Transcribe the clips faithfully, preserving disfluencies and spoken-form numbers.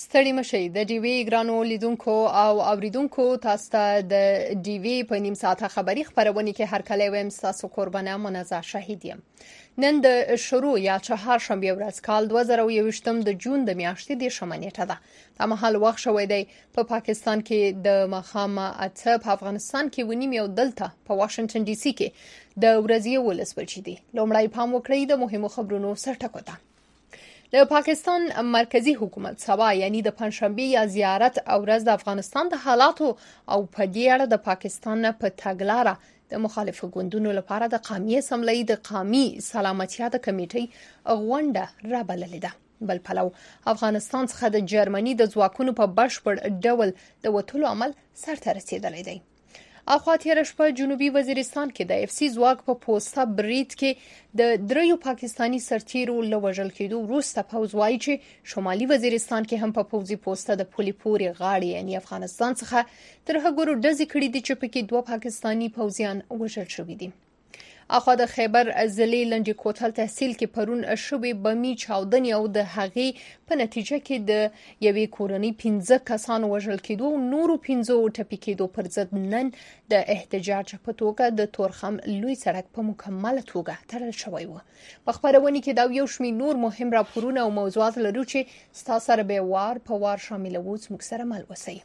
ستړي مشئ د ډي وی ګرانو لیدونکو او اوریدونکو تاسو ته د ډي وی په نیم ساعته خبری خبرونه کې هر کله ویم تاسو قربانه منزه شهید یم. نن د شروع یا چهار شنبه ورځ کال دوه زره او یوویشتم د جون د میاشتې د شمنیټه ده. د مهال وخت شوې دی په پاکستان کې د مخام اته، په افغانستان کې ونیم یو، دلته په واشنگټن ډي سي کې د ورځې ولس بچی دي. لومړی پام وکړئ د مهمو خبرونو سرټکو ته. د پاکستان مرکزی حکومت سبا یعنی د پنځشنبه یا زیارت او ورځ د افغانستان د حالاتو او په دې اړه د پاکستان په تګلارې د مخالفو ګوندونو لپاره د قومي اسمبلی د قومي سلامتیا د کمیټې غونډه رابللې ده. بل پلو افغانستان څخه د جرمني د ځواکونو په بشپړ ډول د وټولو عمل سرته رسیدلی دی. اخوا تیر شپه جنوبي وزیرستان کې د اف سی ځواک په پوسټه برید کې د دریو پاکستانی سرتیرو لوژل کېدو وروسته پوز وایي چې شمالي وزیرستان کې هم په پوزي پوسټه د پولي پوري غاړي یعنی افغانستان څخه تر هغه ډزې کړې دي چې پکې دوه پاکستانی پوځیان وژل شوي دي. اخوا د خیبر ضلع لنډي کوتل تحصیل کې پرون شوې بمي چاودنې او د هغې په نتیجه کې د یوې کورنۍ پنځه کسان وژل کېدو او نورو پنځو ټپي کېدو پر ضد نن د احتجاج په توګه د تورخم لوی سړک په مکمله توګه تړل شوی و. په خبرونه کې دا یو شمېر نور مهم راپورونه او موضوعات لرو چې ستاسو سره به وار په وار شاملوو. موږ سره مل اوسئ.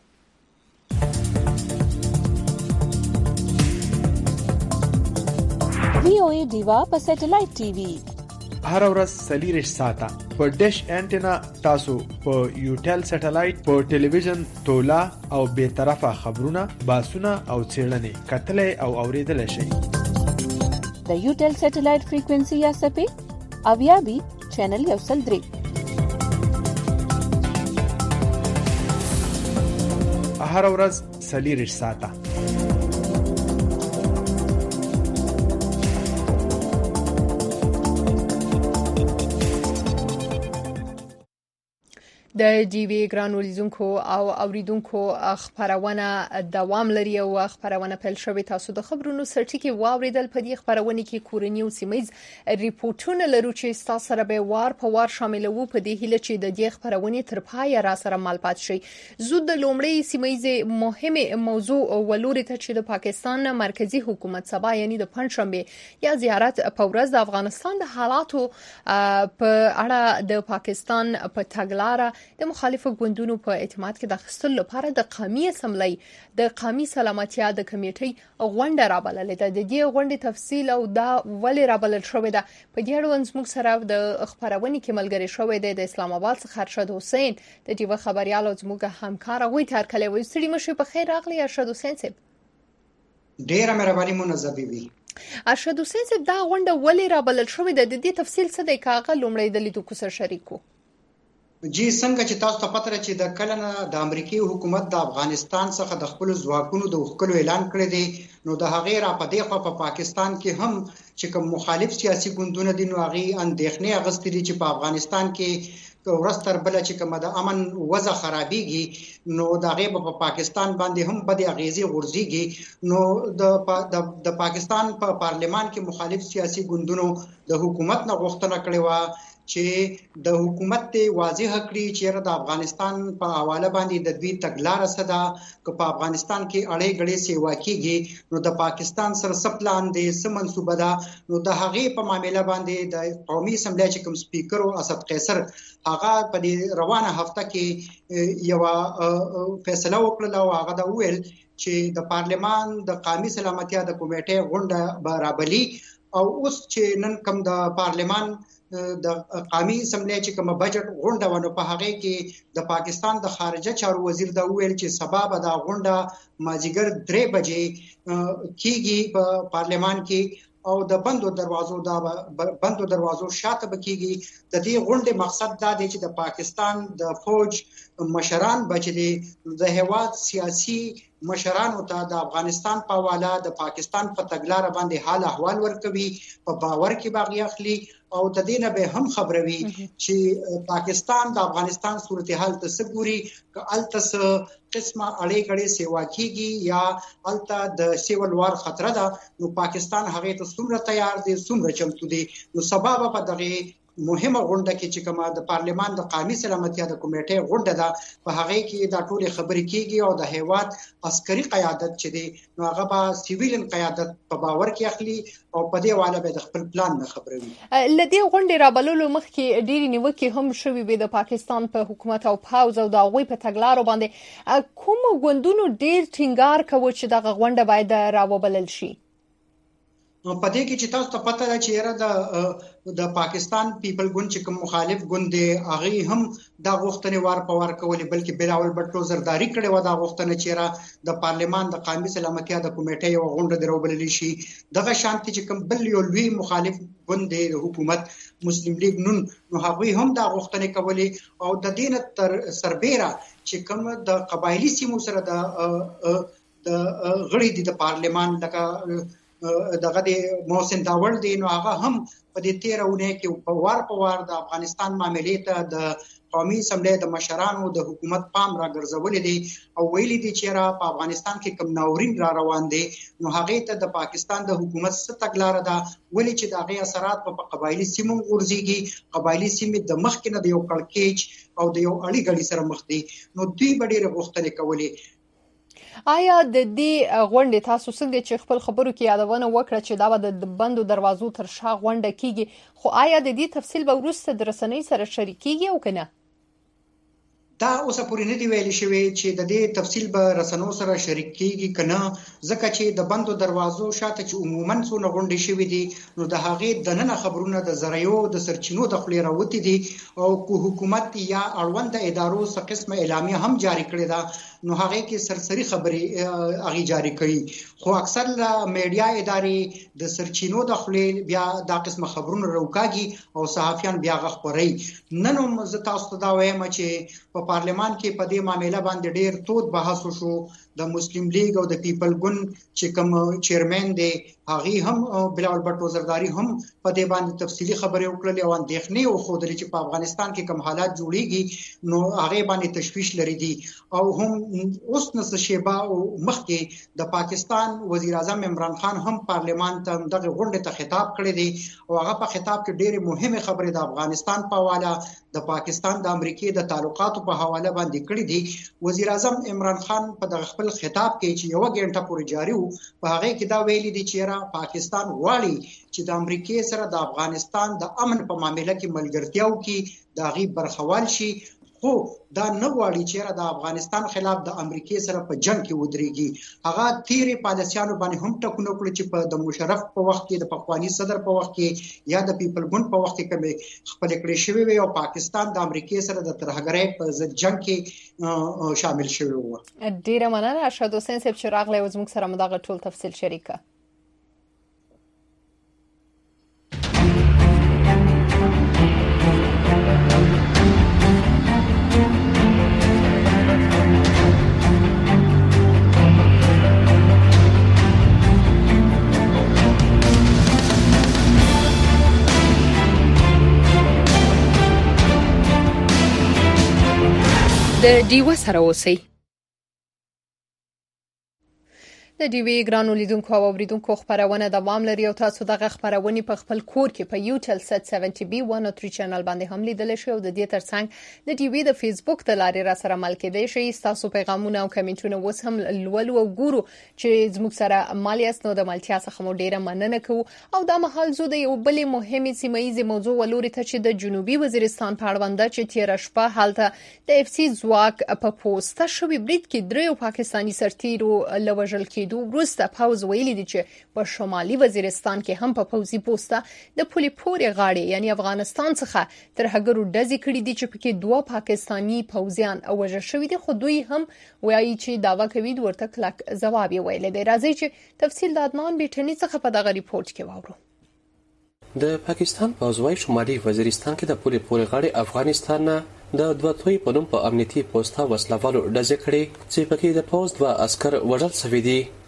وی او ای دیوا په سټلایټ ټي وي هر ورځ سلیریش ساته په ډیش انټینا تاسو په یوټل سټلایټ په ټلویزیون تولا او به طرفه خبرونه باسونه او چیرلنې کتلې او اوریدل شي. د یوټل سټلایټ فریکوئنسي یا سپې اویا بي چینل یو سل درې. هر ورځ سلیریش ساته د ډي وی ګرانو لیدونکو او اوریدونکو خبرونه دوام لري او خبرونه پیل شوې. تاسو د خبرونو سرټکی واوریدل. په دې خبرونه کې کورنی او سیمایز ریپورتونه لرو چې تاسو سره به وار په وار شاملوو په دې هیله چې د دې خبرونه تر پای را سره مالپات شي. زو د لومړی سیمایز مهمه موضوع ولوري ته چې د پاکستان مرکزی حکومت سبا یعنی د پنځشنبه یا زیارت په ورځ د افغانستان د حالاتو په اړه د پاکستان په تګلارې د مخالفو ګوندونو په اعتماد کې د اخیستلو لپاره د قومي اسمبلی د قومي سلامتیا د کمیټې غونډه رابللې ده. د دې غونډې تفصیل او دا ولې رابلل شوې ده په دې اړه موږ سره د خبرونه کې ملګری شوې ده د اسلام آباد څخه ارشد حسین د دې خبريال او زموږ همکار غوي تر کله وي. ستړي مشه په خیر راغلی ارشد حسین صاحب. ډیره مهرباني منظبي وي. ارشد حسین صاحب دا غونډه ولې رابلل شوې ده د دې تفصیل څه دی کاغه لومړی د لیدونکو سره شریکو. جی څنګه چې تاسو ته پته راځي د کلنه د امریکای حکومت د افغانستان څخه د خپل ځواکونو د وکړو اعلان کړی دی نو د هغې را په دغه په پاکستان کې هم چې کوم مخالف سیاسي ګوندونه دي نو هغه اندېښنې اغستې دي چې په افغانستان کې ورستر بل چې کوم د امن وضع خرابېږي نو د هغه په پاکستان باندې هم بد اغیزې غورځيږي. نو د د پاکستان په پا پارلمان کې مخالف سیاسي ګوندونو د حکومت نه غوښتنه کړې و چې د حکومت ته واضح کړي چې د افغانستان په حواله باندې د دوی تګلارې صدا که په افغانستان کې اړې غړې سیوا کیږي نو د پاکستان سره سپلان دي سم منسوبه ده. نو د هغې په معاملې باندې د قومي اسمبلی چې کوم سپیکر او اسد قیصر هغه په دې روانه هفته کې یو فیصله وکړه او هغه دا ویل چې د پارلمان د قومي سلامتیا د کمیټې غونډه برابرلی او اوس چې نن کوم د پارلمان د قومي اسمبلی چې کوم بجټ غونډه ونه په هغه کې د پاکستان د خارجه چارو وزیر دا ویل چې سبب د غونډه مازیګر درې بجې کیږي په پارلمان کې او د بندو دروازو دا بندو دروازو شاته بکیږي. د دې غونډې مقصد دا دی چې د پاکستان د فوج مشران بچي د هواد سیاسي مشرانو ته د افغانستان په حواله د پاکستان په تګلارې باندې حال احوال ورکوي په باور کې باغی اخلي او د دې نه به هم خبروي چې پاکستان د افغانستان صورتحال ته سګوري ک التس قسمه اړې غړې سیوا کیږي یا الته د سیول وار خطر ده نو پاکستان هغه ته څومره تیار دي څومره چمتو دي نو سبب په دغه مهمه غونډه کې چې کومه د پارلمان د قومي سلامتیا د کمیټې غونډه ده په هغه کې دا ټول خبرې کیږي او د هیواد عسکري قیادت چې دی نو هغه به سیویلین قیادت په باور کې اخلي او په دې والا به د خپل پلان نه خبروي. لدې غونډې رابللو مخکې ډېری نیوکې هم شوې وي د پاکستان په پا حکومت او پاوز او د هغوی په تګلارو باندې. کوم ګوندونو ډېر ټینګار کوي چې دغه غونډه باید راوبلل شي؟ په دې کې چې تاسو ته پته ده چې یاره د د پاکستان پیپل ګوند چې کوم مخالف ګوند دی هغه هم دا غوښتنې وار په وار کولې بلکې بلاول بټو زرداری کړې و دا غوښتنه چې یاره د پارلمان د قومي سلامتیا د کمیټې یو غونډه دروبلل شي. دغه شانتي چې کوم بل یو لوی مخالف ګوند دی د حکومت مسلم لیگ نون نو هغه هم دا غوښتنې کولې او د دین تر سربېره چې کوم د قبایلی سیمو سره د د غړي دي د پارلمان لکه دغه د محسن داوړ دی نو هغه هم په دې تیرونه کې په وار په وار د افغانستان معاملې ته د قومي اسمبلی د مشرانو د حکومت پام را ګرځولې دي او ویلي دي چې را په افغانستان کې کم ناورین را روان دي نو هغه ته د پاکستان د حکومت څخه تګلار ده ولې چې د هغه اثرات په قبایلی سیمو ورزيږي قبایلی سیمې د مخ کې نه د یو کړکېچ او د یو اړي غړي سره مخ دي نو دوی ډېر غوښتنې کولې. آیا د دې غونډې تاسو څنګه چې خپل خبرو کې یادونه وکړه چې دا به د بندو دروازو تر شا غونډه کیږي خو آیا د دې تفصیل به وروسته د رسنۍ سره شریکيږي او کنه؟ دا اوسه پورې نه دی ویل شوی چې د دې تفصیل به رسنو سره شریک کیږي کنه ځکه چې د بندو دروازو شاته چې عموما څو غونډې شوې دي نو د هغې د نن خبرونه د زریو د سرچینو د خلې راوتی دي او کو حکومت یا اړوند ادارو څخه قسمه اعلامیه هم جاری کړې ده نو هغه کې سرسری خبرې هغه جاری کړي خو اکثر میډیا ادارې د سرچینو د خلې بیا دا قسمه خبرونه راوکاږي او صحافیان بیا غخوري. نن هم زه تاسو ته دا وایم چې په پارلمان کې په دې معاملې باندې ډېر تود بحث وشو. د مسلم لیگ او د پیپل ګوند چې کوم چیرمن دی هغه هم بلاول بټو زرداری هم په دې باندې تفصیلی خبرې وکړلې او اندېښنې او خودلې چې په افغانستان کې کوم حالات جوړيږي نو هغه باندې تشويش لري دي او هم اوس نس شیبا او مخکې د پاکستان وزیر اعظم عمران خان هم پارلمان ته دغه غونډه ته خطاب کړی دی او هغه په خطاب کې ډېرې مهمه خبرې د افغانستان په حواله د پاکستان د امریکای د تعلقاتو په حواله باندې کړې دي. وزیر اعظم عمران خان په دغه خپل خطاب کې چې یو غنټه پورې جاری وو په هغه کې دا ویلي دي چې را پاکستان غواړي چې د امریکای سره د افغانستان د امن په معاملې کې ملګرتیا وکړي د غي برخوال شي خو دا نه غواړي چې د افغانستان خلاف د امریکای سره په جنگ کې ودرېږي. هغه تیری پالیسیانو باندې هم ټکونه کړی چې په د مشرف په وخت کې د پخوانی صدر په وخت کې یا د پیپل ګوند په وخت کې کوم خپل کړی شوی وي او پاکستان د امریکای سره د ترهګرۍ په ضد جنگ کې شامل شوی و. ډیره مننه ارشد حسین صاحب چې راغلی او زموږ سره مداغه ټول تفصیل شریکه. د ډیوه سره اوسئ. د ډیوی ګرانو لیدونکو او اوریدونکو خبرونه دوام لري او تاسو دغه خبرونه په خپل کور کې په یوټل سټ سبعین بي one oh three چینل باندې هم لیدل شئ او د دې ترڅنګ د ډیوی د فیسبوک د لارې را سره مل کېدئ شئ. تاسو پیغامونه او کمنټونه اوس هم لولو او ګورو چې زموږ سره مالیاس نو د مالتیا څخه مو ډیره مننه کوو او دا مهال زو د یو بل مهمه سیمایي موضوع ولوري ته چې د جنوبي وزیرستان په اړوند چې تیر شپه حالت د اف سي ځواک په پوسټه شوی برید کې درې پاکستانی سرتیرو لوجل کې وروسته پاوز ویلي دي چې په شمالي وزیرستان کې هم په پوزي پوسټه د پولي پورې غاړې یعنی افغانستان څخه تر هغه ډزې کړې دي چې پکې دوه پاکستانی پوزیان وژل شوی دي خو دوی هم وایي چې داوا کوي ورته کلک ځواب یې ویل دی. راځي چې تفصیل د عدنان بیٹنی څخه په دغه ریپورت کې واورو. د پاکستان پوزوي شمالي وزیرستان کې د پولي پورې غاړې افغانستان نه د دوه توي په نوم په امنیتي پوسټه وسلوالو ډزې کړې چې پکې د پوز دوه عسكر وژل شوي دي.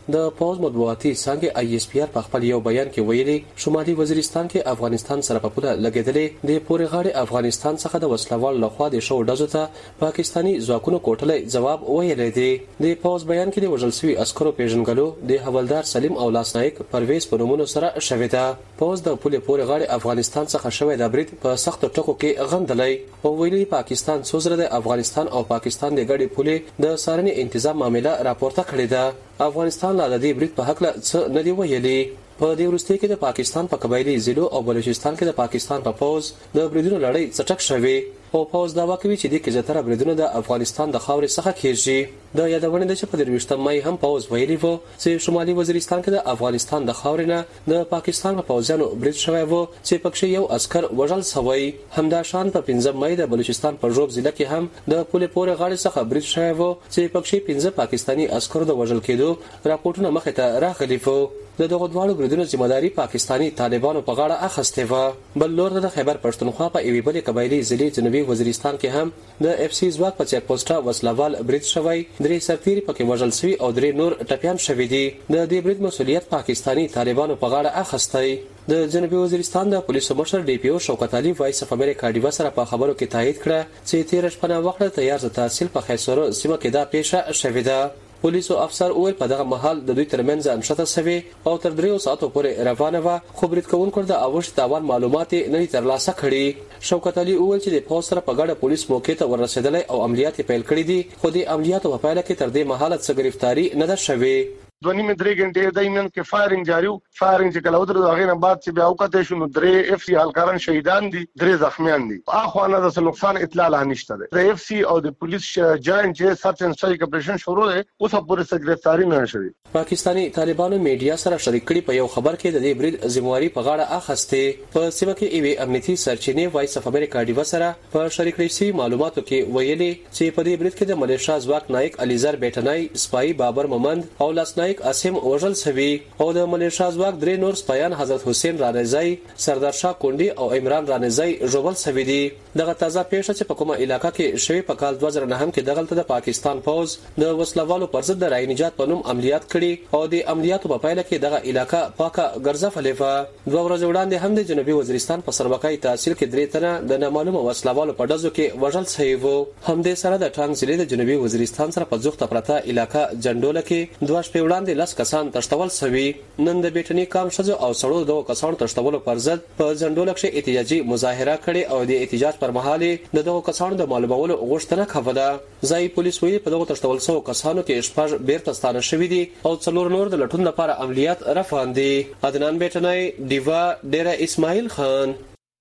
د پوز مطبوعاتي څنګه آی اس پی آر په خپل یو بیان کې ویلي شمالي وزیرستان کې افغانستان سره په پوله لګیدلې د پورې غاړې افغانستان څخه د وسلوال لخوا د شو ډزو ته پاکستانی ځواکونو کوټلې جواب ویلې دی د پوز بیان کې د وژل شوي عسکرو پیژنګلو د حوالدار سلیم او لاسنایک پرویز په نومونو سره شوې ده پوز د پوله پورې غاړې افغانستان څخه شوې د برید په سخت ټکو کې غندلې او ویلي پاکستان سوزره د افغانستان او پاکستان د ګډې پوله د سارنې تنظیم معاملې راپورته کړې ده افغانستان لا د دې برید په حق له څه نه دی ویلي په دې وروستي کې د پاکستان په قبایلی ضلعو او بلوچستان کې د پاکستان په پوز د بریدونو لړۍ څټک شوې او پوز دا واکوي چې د کزتره بریدونو د افغانستان د خاورې څخه کېږي د یادونه ده چې په درويشتم مې هم پوز ویلي وو چې شمالي وزیرستان کې د افغانستان د خاورې نه د پاکستان په پوزانو برید شوی وو چې پکې یو عسكر وژل شوی همدا شان په پنځم مې د بلوچستان په جوب ضلع کې هم د پوله پورې غاړې څخه برید شوی وو چې پکې پنځه پاکستانی عسكر د وژل کېدو راپورټونه مخه ته راغلي وو د دغه دواړو بریدونو ځمېداري پاکستانی طالبانو په غاړه اخیستې و بل لور د خیبر پښتونخوا په ایوي بلې قبایلی ضلع جنوبي وزیرستان کې هم د اف سی ځواک په چیک پوسټه وسلوال برید شوی درې سرتیري پکې وژل شوي او درې نور ټپيان شوي دي د دې برید مسولیت پاکستانی طالبانو په غاړه اخیستی د جنوبي وزیرستان د پولیسو مشر ډي پی او شوکت علي وایس اف امریکا ډیوا سره په خبرو کې تایید کړ چې تیر شپه وخت تیار ز تحصیل په خیسرو سیمه کې دا پیښه شوې ده پولیسو افسر اول په دغه محل د دوی ترمنځ انشته سوي او تر دریو ساعتو پورې روانه و خو برید کوونکو د اوښت تاوان معلومات نه ترلاسه کړي شوکت علي اول چې د پولیس سره په ګډه پولیس موقع ته ورسېدل او عملیات پیل کړي دي خو د عملیاتو په پایله کې تر دې محله څخه گرفتاری نه ده شوې دوه نیمه درې غنټې دایمن کې فایرینګ جاری و فایرینګ چې کله ودرې هغه نه بعد چې بیا وکړې شو نو درې اف سی هلکاران شهیدان دي درې زخمیان دي اخوانه د نقصان اطلاع لا نشته ده د اف سی او د پولیس جاین چې سرچ اینڈ سټرایک اپریشن شروع ده اوس پورې څه گرفتاری نه شوی پاکستانی طالبانو میډیا سره شریک کړي په یو خبر کې د دې برید ذمہواری په غاړه اخیسته په سیمه کې ایوي امنیتي سرچینې وایس اف امریکا ډیوا سره په شریک کړي معلوماتو کې ویلي چې په دې برید کې د ملیشیا ځواک نایک الیزر بیٹنای سپای بابر مومند او لاسنایک اسیم وژل شوی او د ملیشیا ځواک درې نور سپایان حضرت حسین رانیزای سردار شاه کونډي او عمران رانیزای ژوبل شوی دي دغه تازه پیښه چې په کومه علاقې کې شوی په کال دوه زره نه هم کې دغلت د پاکستان پوز د وسلوالو پر ضد د رای نجات په نوم عملیات کړي او د عملیاتو په پایله کې دغه علاقہ پاکه ګرځفلې و دوه ورځې وړاندې هم د جنوبي وزیرستان په سربکای تحصیل کې درې تنه د نامعلومه وسلوالو په ډزو کې وژل شوی وو هم د سره د ټانګ ضلع د جنوبي وزیرستان سره په ځوخته پرته علاقہ جندول کې دوه شپې وړاندې لاس کسان تشتول شوی نن د بیٹنی کام شزو او سړو دوه کسان تشتولو پر ضد په جندول کې احتجاجي مظاهره کړي او د احتجاج پر مهال د دوه کسانو د معلومولو غوښتنه کوله ځای پولیس ویلي په دغه تشتول شو کسانو کې شپږ بیرته ستانه شوی دي او څلور نور د لټون لپاره عملیات روان دي عدنان بیٹنی دیوا ډیره اسماعیل خان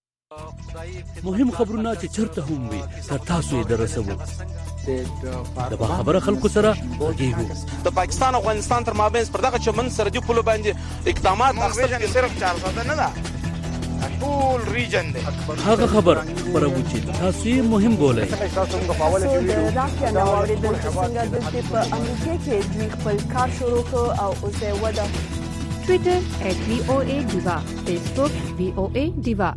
مهم خبرونه چې چرته هم وي تر تاسو یې درسوو د با خبره خلکو سره غږیږو د پاکستان او افغانستان تر مابین پر دغه چمن سرحدي پولو باندې اقدامات اخیستل صرف چار ساده نه ده ټول ریجن دی هغه خبر پرو چې تاسو یې مهم بولئ تاسو د راکیا نو اوریدل څنګه د په امریکا کې دوی خپل کار شروع کړ او اوس یې ودا ټوئیټر ات وی او ای دیوا فیسبوک وی او ای دیوا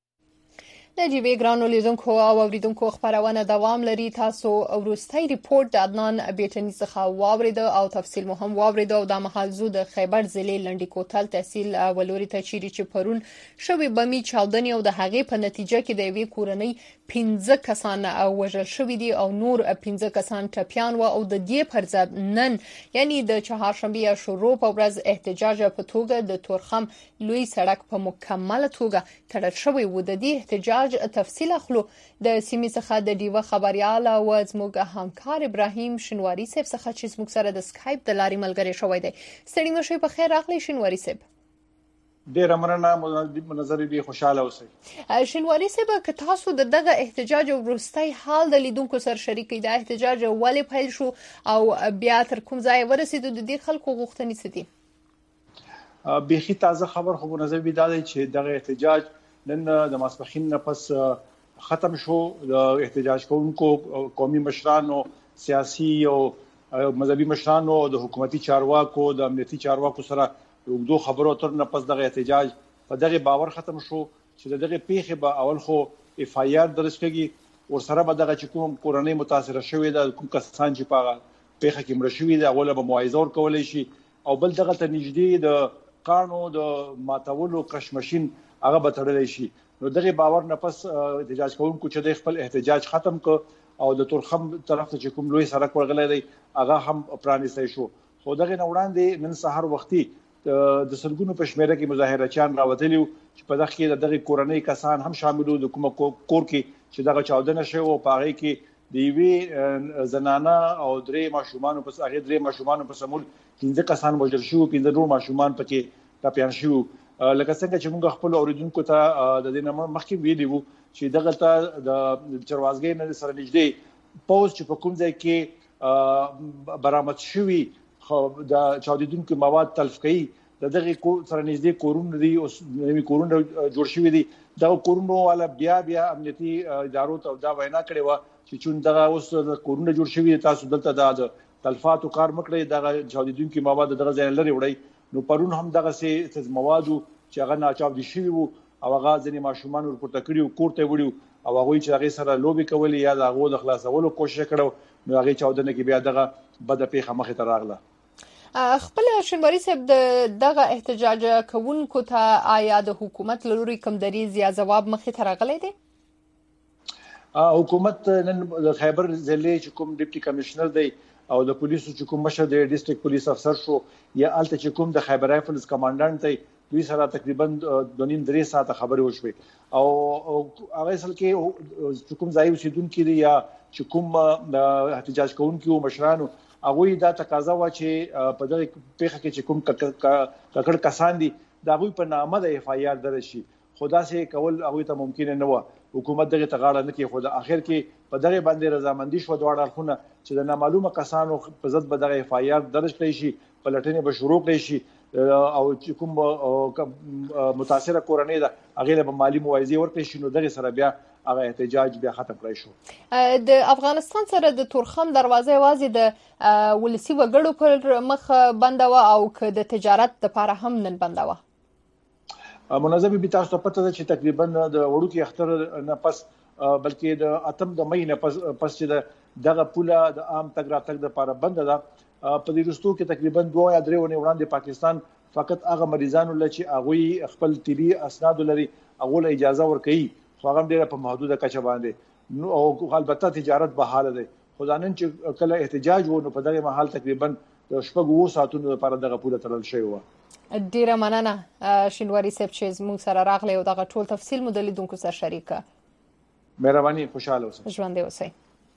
د جیوی ګرانو لیدونکو او اوریدونکو خبرونه دوام لري تاسو ورستۍ ریپورت د عدنان بیٹنی څخه واورید او تفصیل مهم واورید او د محل زو د خیبر ضلع لنډی کوتل تحصیل ولوري ته چیرې چې پرون شوی بمی چاودنی او د هغې په نتیجه کې د یوې کورنۍ پنځه کسان وژل شوي دي او نور پنځه کسان ټپیان و او د دې پر ضد نن یعنی د چهارشنبه شروع په ورځ احتجاج په توګه د تورخم لوی سړک په مکمله توګه تړل شوی و د دې احتجاج تفصیل اخلو د سیمې څخه د دیوه خبريال او زموږ همکار ابراهیم شنواری صاحب څخه چې زموږ سره د سکایپ د لارې ملګری شوی دی ستړي مشه په خیر راغلی شنواری صاحب ډیر مننه منظر دي خوشاله اوسئ شنواری صاحب که تاسو د دغه احتجاج ورستۍ حال د لیدونکو سره شریکي د احتجاج ولې پیل شو او بیا تر کوم ځای ورسید د دې خلکو غوښتنې ستې بيخي تازه خبر خو منظر بي دا دی چې دغه احتجاج نن د ماسپخین نه پس ختم شو د احتجاج کوونکو قومي مشرانو سیاسي او مذهبي مشرانو د حکومتي چارواکو د امنیتي چارواکو سره یو خبرو تر نه پس دغه احتجاج په دغه باور ختم شو چې دغه پیښه به اول خو اف آی آر درج کړي او سره به دغه کوم کورنۍ متاثر شوې ده کوم کسان چې په پیښه کې مړ شوي دي اوله به معاوضه ورکول شي او بل دغه ته نږدې د قانو د ماتولو کشمشین هغه به تړلی شي. نو دغه باور نه پس احتجاج کوونکو چې د خپل احتجاج ختم ک او د تورخم طرف ته کوم لوی سړک ورغلی دی هغه هم پرانیستی شو. خو دغه نه وړاندې نن سهار وختي د سلګونو په شمیره کې مظاهرچیان راوتلي چې په دغه کې دغه کورنۍ کسان هم شامل وو د کومه کور کې چې دغه چاودنه شوه او په هغه کې د یوې زنانه او درې ماشومان په هغه درې ماشومان په سمول پنځه کسان وژل شو، پنځه نور ماشومان پکې ټاپیان شو. لکه څنګه چې موږ خپل اوریدونکو ته د دې نه مخکې ویلي وو چې دغه ته د چروازګۍ نه سره نږدې پوز چې په کوم ځای کې برآمد شوي د چاودیدونکو مواد تلف کوي د دغه سره نږدې کورونه دي او نوي کورونه جوړ شوي دي. دا کورونه والا بیا بیا امنیتي ادارو ته دا وینا کړې و چې چون دغه اوس کورونه جوړ شوي تاسو دلته د تلفاتو کار مکړئ، دغه چاودیدونکو مواد دغه ځای لري وړي. نو پرون هم دغه سي مواد چې هغه ناچاودي شوي وو او هغه ځینې ماشومان ورپورته کړي کور ته وړي او هغه چې هغه سره لوبي کولې یا د هغه د خلاصولو کوشش کړو نو هغه چاودنه کې بیا دغه بده پیښه مخې ته راغله. خپل شینواری صاحب د دغه احتجاج کوونکو ته آیا د حکومت لوري کوم دریز یا جواب مخې ته راغلی دی؟ حکومت نن د خیبر ضلع چې کوم ډیپټي کمشنر دی او د پولیسو چې کوم مشر دی ډیسټریکټ پولیس افسر شو یا الته چې کوم د خیبر رایفلز کمانډنټ دی دوی سره تقریبا د نیم درې ساعته خبرې وشوي او هغه اصل کې کوم ځای اوسیدونکو دی یا چې کوم احتجاج کوونکو مشرانو هغه دا تقاضا و چې په دغه پیښه کې چې کوم ککړ کسان دي دا غوي په نامه د اف آی آر درج شي. خدا سي کول هغه ته ممکن نه و. حکومت دغه تغاړه نه کوي. خو د اخر کې په دغه باندې رضامندي شو دواړه اړخونه چې د نامعلومه کسانو په ضد به دغه اف آی آر درج کړي شي، پلټنې به شروع کړي شي او چې کوم متاثره کورنۍ ده هغه له مالی موایزه ورکړي شي. نو دغه سره بیا هغه احتجاج بیا ختم کړی شو. د افغانستان سره د تورخم دروازه یوازې د ولسی وګړو پر مخ بندوه او که د تجارت لپاره هم نن بندوه؟ منظمه بي تاسو ته پته ده چې تقریبا د وړوکی اختر نه پس بلکې د اتم د مې نه پس پس چې دغه پوله د عام تګ راتګ لپاره بند ده. په دې وروستو کې تقریبا دوه یا درې ونې وړاندې پاکستان فقط هغه مریضانو لږ چې هغه خپل طبي اسناد لري هغه له اجازه ورکړي، خو هغه ډیره په محدوده کچه باندې نو او البته تجارت به حاله ده. خدانن چې کله احتجاج وو نو په دغه محل تقریبا شپږ ساعتونو لپاره دغه پوله تړل شوی و. ډیره مننه شینواری صاحب چې موږ سره راغلی او دغه ټول تفصیل مو د لیدونکو سره شریک کړ. مهرباني، خوشاله اوسئ. ژوندي اوسئ.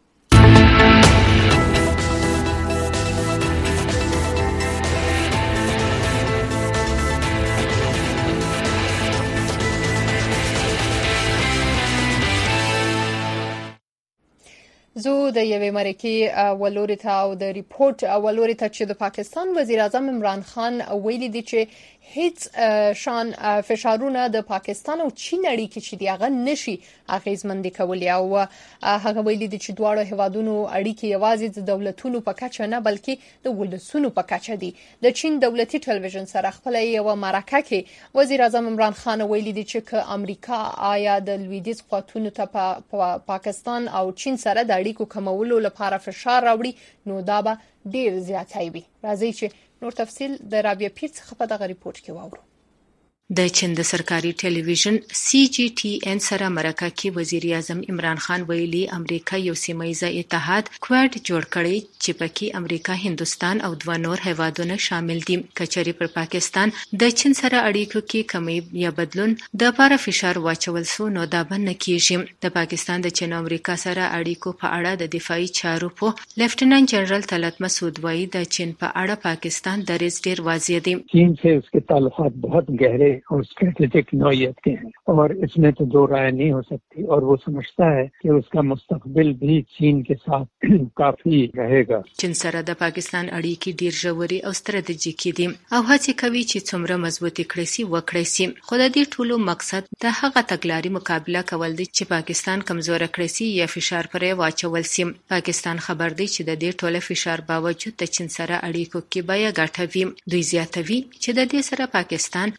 زه د یوې مرکې ولوري ته او د ریپورت ولوري ته چې د پاکستان وزیر اعظم عمران خان ویلي دی چې هیڅ شان فشارونه د پاکستان او چین اړیکې چې دی هغه نشي اغیزمندي کولی او هغه ویلي دی چې دواړو هیوادونو اړیکې یوازې د دولتونو په کچه نه بلکې د ولسونو په کچه دي. د چین دولتي ټلویزیون سره خپل یو مرکه کې وزیر اعظم عمران خان ویلي دی چې ک امریکا آیا د لویدیځ قوتونو ته په پاکستان او چین سره د اړیکو کمولو لپاره فشار راوړي نو دا به ډیر زیاتی وي. راځي چې نور تفصیل د رابعه پیر څخه په دغه ریپورت کې واورو. د چین د سرکاري ټلویزیون سی جی ټي ان سره مرکه کې وزیر اعظم عمران خان ویلي امریکا یو سیمایي اتحاد کواد جوړ کړی چې پکې امریکا، هندستان او دوه نور هیوادونه شامل دي. کچري پر پاکستان د چین سره اړیکو کې کمی یا بدلون د لپاره فشار واچول سو نو دا به نه کیږي. د پاکستان د چین او امریکا سره اړیکو په اړه د دفاعي چارو په لیفټیننټ جنرال طلعت مسعود وایي د چین په اړه پاکستان دریځ ډیر واضح دی. چین سے اس کے تعلقات بہت گہرے اور اسٹریٹجک نوعیت کے ہیں اور اس میں تو دو رائے نہیں ہو سکتی اور وہ سمجھتا ہے کہ اس کا مستقبل بھی چین کے ساتھ کافی رہے گا. چین سره د پاکستان اړیکې ډیر ژورې او ستراتیژیکې دي او هڅه کوي چې څومره مضبوطې کړي سي وکړي سي. خو د دې ټولو مقصد د هغه تګلارې مقابله کول دي چې پاکستان کمزور کړي سي یا فشار پرې واچول سي. پاکستان خبر دی چې د دې ټوله فشار باوجود د چین سره اړیکو کې بیا ګټوي. دوی زیاتوي چې د دې سره پاکستان، امریکا،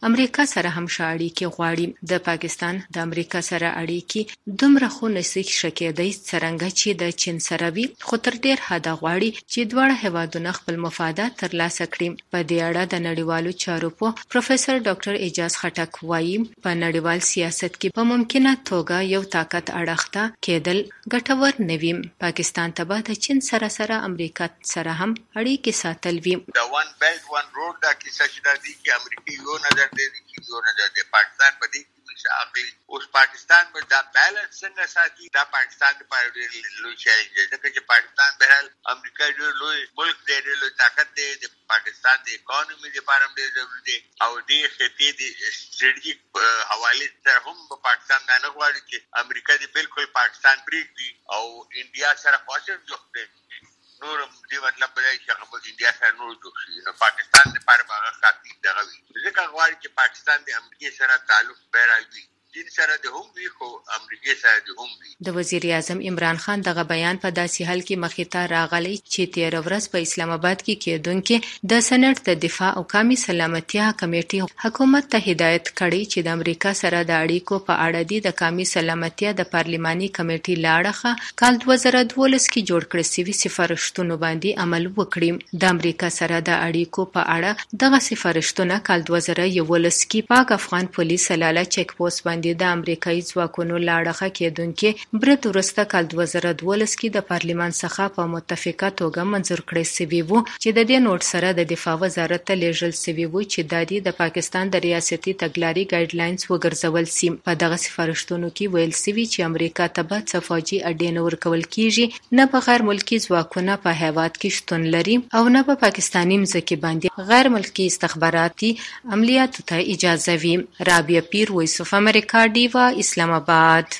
امریکا سره هم شاړي کې غواړي. د پاکستان د امریکا سره اړیکې دومره خو نسي شکېدای څرنګه چې د چین سره وي، خو تر ډیر حده غواړي چې دواړه هیوادونه خپل مفادات ترلاسه کړي. په دې اړه د نړیوالو چارو په پروفیسور ډاکټر اعجاز خټک وایي په نړیوال سیاست کې په ممکنه توګه یو طاقت اړخته کېدل ګټور نه وي. پاکستان ته به د چین سره سره امریکا سره هم اړیکې ساتل وي. دا وان بیلټ وان روډ دا کیسه چې د دې کې امریکا یو نظر دی چې یو نظر دی پاکستان په دې شاخي اوس پاکستان په دا بیلنس څنګه ساتي، دا پاکستان لپاره ډېر لوی چیلنج دی ځکه چې پاکستان بهرحال امریکا ډېر لوی ملک دی، ډېر لوی طاقت دی. د پاکستان د اکانومي لپاره هم ډېر ضروري دی او دې خطې د استراتیژیک حواله سره هم پاکستان نه غواړي چې امریکا دې بالکل پاکستان پریږدي او انډیا سره خاصه جوړ نور دې مطلب دی چې هغه انډیا سره نور جوړ شي. نو پاکستان لپاره هغه کافي دغه وي ځکه غواړي چې پاکستان د امریکا سره تعلق بیرالوي، چین سره د هم وی خو امریکا سره د هم وی. د وزیر اعظم عمران خان دغه بیان په داسې حال کې مخې ته راغلی چې تیر ورځ په اسلام آباد کې کېدونکې د سېنات د دفاع او قومي سلامتیا کمیټې حکومت ته هدایت کړی چې د امریکا سره د اړیکو په اړه دی د قومي سلامتیا د پارلماني کمیټې لاړه کال دوه زره دولس کې جوړ کړی سوي سفارشتونو باندې عمل وکړي. د امریکا سره د اړیکو په اړه دغه سفارشتونه کال دوه زره یولس کې پاک افغان پولیس سلاله چیک پوسټ باندې د امریکایي ځواکونو لاړه کېدونکې برت وروسته کال دوه زره دولس کې د پارلمان څخه په متفقه توګه منظور کړی سوي وو چې د دې نوټ سره د دفاع وزارت ته لیږل سوي وو چې د دې د پاکستان د ریاستي تګلارې ګایډلاینز وګرځول سي. په دغه سفارشتونو کې ویل سوي چې امریکا ته به څه فوجي اډې نه ورکول کیږي، نه په غیر ملکي ځواکونه په هیواد کې شتون لري او نه په پاکستاني مځکې باندې غیر ملکي استخباراتي عملیاتو ته اجازه وي. رابعه پیر، وایس اف امریکا، دیوا، اسلام آباد.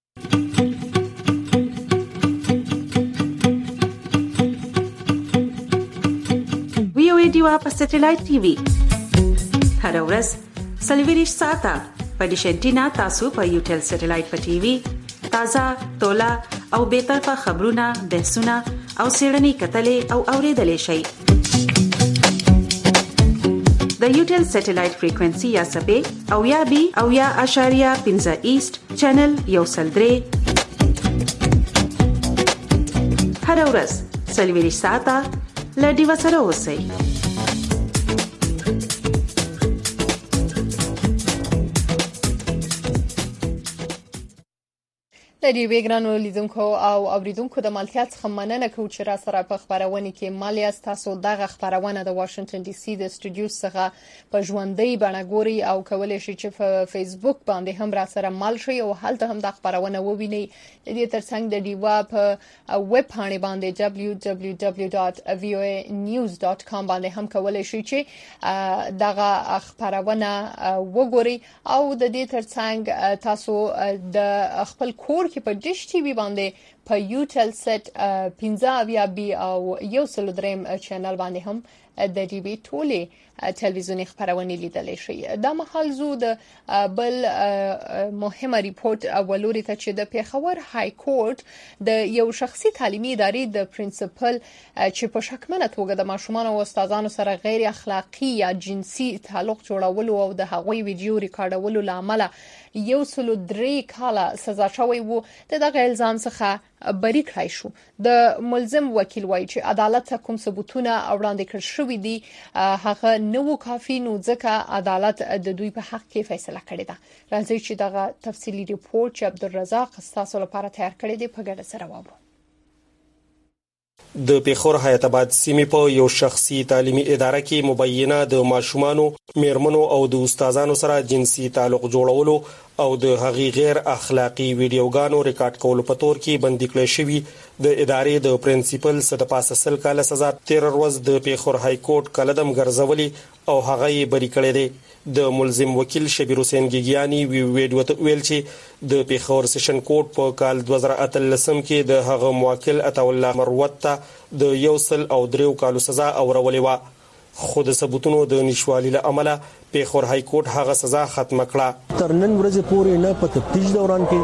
وی او ای دیوا په سټلایټ ټي وي هر ورځ څلوېښت ساعته په ډیش انټینا تاسو په یوټل سټلایټ په ټي وي تازه، تولا او بې طرفه خبرونه، بحثونه او څېړنې کتلې او اورېدلې شئ. د یوټل سټلایټ فریکوئنسي یا سپې او یا بي او یا اشاریه پنځه ایست چینل یو سل درې هر ورځ څلوېښت ساعته له ډیوا سره اوسئ. د دې وګرانو لیدونکو او اوریدونکو د مالتیا څخه مننه کوم چې را سره په خبرونه کې مالیاس تاسو دغه خبرونه د واشنگټن ډي سي د استودیو څخه په ژوندۍ بڼه ګوري او کولای شئ چې په فیسبوک باندې هم را سره مال شئ او هلته هم د خبرونه ووینئ. د دې ترڅنګ د ډیوا په ویب پاڼې باندې دبليو دبليو دبليو ډاټ وی او ای نیوز ډاټ کام باندې هم کولای شئ چې دغه خبرونه وګورئ او د دې ترڅنګ تاسو د خپل کور کې په ډیش ټي وي باندې په یوټل سټ پنځه اویا بي او یو سل دریم چینل باندې هم د ټي وي ټولې تلویزیونی خبرونه لیدلی شي. دا مهال زو د بل مهمه ریپورت ولوري ته چې د پیښور های کورټ د یو شخصي تعلیمي ادارې د پرنسپل چې په شکمنه توګه د ماشومان او استادانو سره غیر اخلاقی یا جنسي تعلق جوړولو او د هغوی ویډیو ریکارډولو لامل یو سل درې کاله سزا شوی وو، د دغه الزام څخه بری کړای شو. د ملزم وکیل وایي چې عدالت ته کوم ثبوتونه وړاندې کړل شوی دي هغه نو کافي، نو ځکه عدالت د دوی په حق کې فیصله کړې ده. راځي چې دغه تفصیلی ریپورت چې عبدالرزاق تاسو لپاره تیار کړی دی په ګډه سره واورو. د پیښور حیات آباد سیمې په یو شخصي تعلیمي اداره کې مبینه د ماشومانو، میرمنو او د استادانو سره جنسي تعلق جوړولو او د هغې غیر اخلاقی ویډیوګانو ریکارډ کولو په تور کې بندي کړی شوی د ادارې د پرنسپل څخه د پاسه سل کاله سزا تیر ورځ د پیښور های کورټ کلدم ګرځولي او هغه یې بری کړی دی. د ملزم وکیل شبیر حسین ګیګیانی وی ویډیو ته ویل چې د پیښور سیشن کورټ په کال دوه زره اتلسم کې د هغه موکل عطا الله مروت ته د یو سل او دریو کالو سزا اورولې و، خو د ثبوتونو د نشوالي له امله پیښور های کورټ هغه سزا ختم کړه. تر نن ورځې پورې نه په تفتیش دوران کې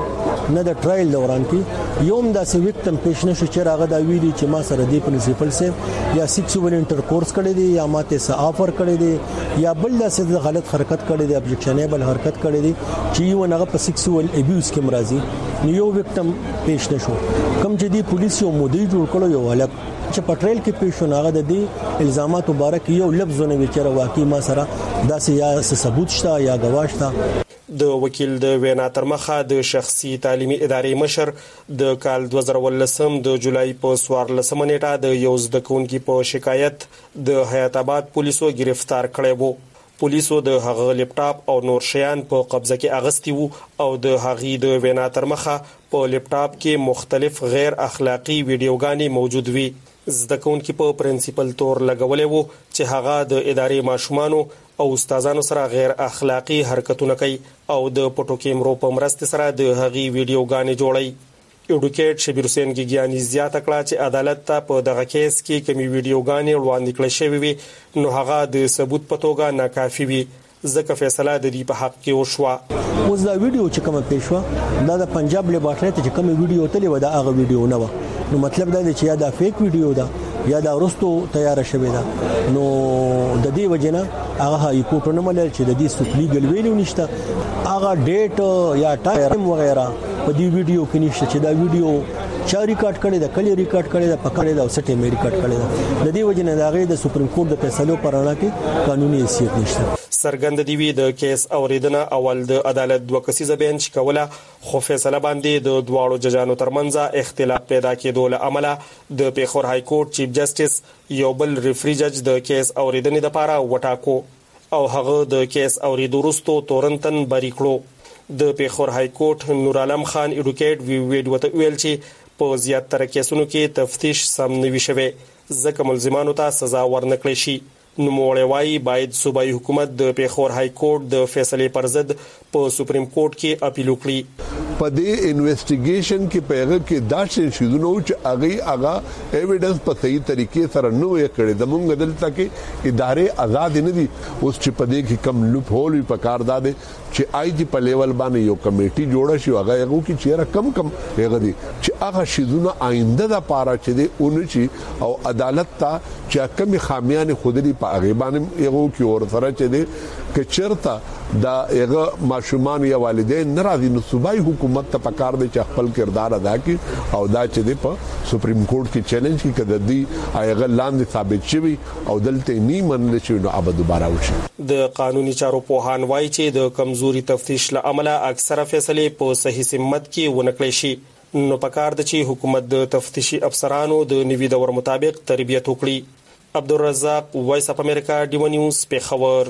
نه د ټرایل دوران کې یوم د سیویکټم پېښ نشو چې راغی دا ویلي چې ما سره دی پرنسپل سه یا سیکسوال انټرکورس کړی دی یا ماته سه آفر کړی دی یا بل داسې غلط حرکت کړی دی ابجیکشنیبل حرکت کړی دی چې یو نه په سیکسوال ابیوز کې مرضی یو وکټم پېښ نشو کم چې دی پولیس یو مودي جوړ کړو یو الګ چې پټریل کې پېښ شو هغه د دې الزامات مبارک یو لفظونه وچره واقعي ما سره داسې یا ثبوت شته یا گواه شته د وکیل د وینا تر مخه د شخصي تعلیمي ادارې مشر د کال دوه زره ولسم د جولای په څوارلسمه نیټه د یو زده کوونکي په شکایت د حیات آباد پولیسو گرفتار کړی وو پولیسو د هغه لپټاپ او نور شیان په قبضه کې اغستی وو او د هغې د وینا تر مخه په لپټاپ کې مختلف غیر اخلاقی ویډیوګانې موجود وي زده کوونکي په پرنسپل تور لګولې وو چې هغه د ادارې ماشومانو او استادانو سره غیر اخلاقی حرکتونه کوي او د پټو کیمرو په مرسته سره د هغې ویډیوګانې جوړي ایډوکیټ شبیر حسین ګیانی زیاته کړه چې عدالت ته په دغه کیس کې کمی ویډیوګانې وړاندې کړې شوې وي نو هغه د ثبوت په توګه ناکافي وي ځکه فیصله د دې په حق کې وشوه اوس دا ویډیو چې کومه پېښه دا د پنجاب لیبارټري ته کومه ویډیو تلې و دا هغه ویډیو نه و نو مطلب دا دی چې یا دا فیک ویډیو ده یا دا ورستو تیار شوی ده نو د دې وجنه هغه هاي کورټ نه ملل چې د دې سټ لیګل ویلو نشته هغه ډیټ یا ټایم وغیرہ په دې ویډیو کې نشته چې دا ویډیو چا ریکارډ کړي دا کلی ریکارډ کړي دا پکړي دا سټه مې ریکارډ کړي دا د دې وجنه دا غي د سپریم کورټ د فیصلو پر اړه کې قانوني حیثیت نشته سرګند دی وی د کیس اوریدنه اول د عدالت دوه کسیزه بینچ کوله خو فیصله باندې د دواړو ججانو ترمنځ اختلاف پیدا کېدو له امله د پیښور های کورټ چیف جسټس یو بل ریفری جج د کیس اوریدنې لپاره وټاکو او هغه د کیس اوریدو وروسته تورنتن بری کړو د پیښور های کورټ نور عالم خان ایډوکیټ وی ویډ ویل چې په زیاتره کیسونو کې تفتیش سم نوي شوی ځکه ملزمانو ته سزا ورنکړي شي نو موړی وايي باید صوبایي حکومت د پیښور های کورټ د فیصلې پر ضد په سپریم کورټ کې اپیل وکړي په دې انویسټیګیشن کې پیغه کې دا شیدونو چې هغه هغه ایویډنس په صحیح طریقې سره نو یې کړی د مونږ دلته کې ادارې آزاد نه دي اوس چې په دې کې کم لوپ هول په کار داده چې آی جی په لیول باندې یو کمیټي جوړه شي هغه هغه کې چیرې کم کم هغه دي چې هغه شیدونه آینده د پاره چې دی اونچی او عدالت ته چې کمی خامیان خودري په هغه باندې هغه کې اور سره چې دی چې چرته دا هغه ماشومان یا والدین ناراضي نو صوبایي حکومت ته پکار دي چې خپل کردار ادا کړي او دا چې دی په سپریم کورټ کې چیلنج کې کړه دی هغه لاندې ثابت شوی او دلته نی منل شي نو ابد دوباره وشي د قانوني چارو په هان وای چې د کمزوري تفتیش له امله اکثره فیصلې په صحیح سمت کې ونکړي شي نو پکار د چې حکومت د تفتیشي افسرانو د نوي دور مطابق تربیت وکړي عبدالرزاق وایس اف امریکا ډیو نیوز پیښور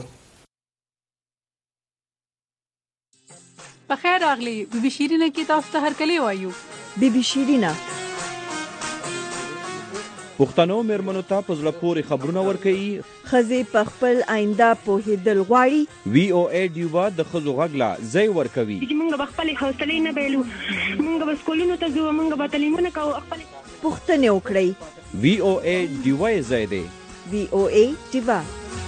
بخیر راغلی بي بي شيرینه کې تاسو ته هرکلی وایو بي بي شيرینه پښتنو مېرمنو ته په زړه پورې خبرونه ورکوي خزي په خپل آینده په هدل غواړي وی او ای ډیوا د خزو غغلا ځای ورکوي چې موږ خپل حوصله نه بیلو موږ به سکولونو ته ځو موږ به تعلیمونه کوو خپل پښتنه وکړي وی او ای ډیوا ځای دی وی او ای ډیوا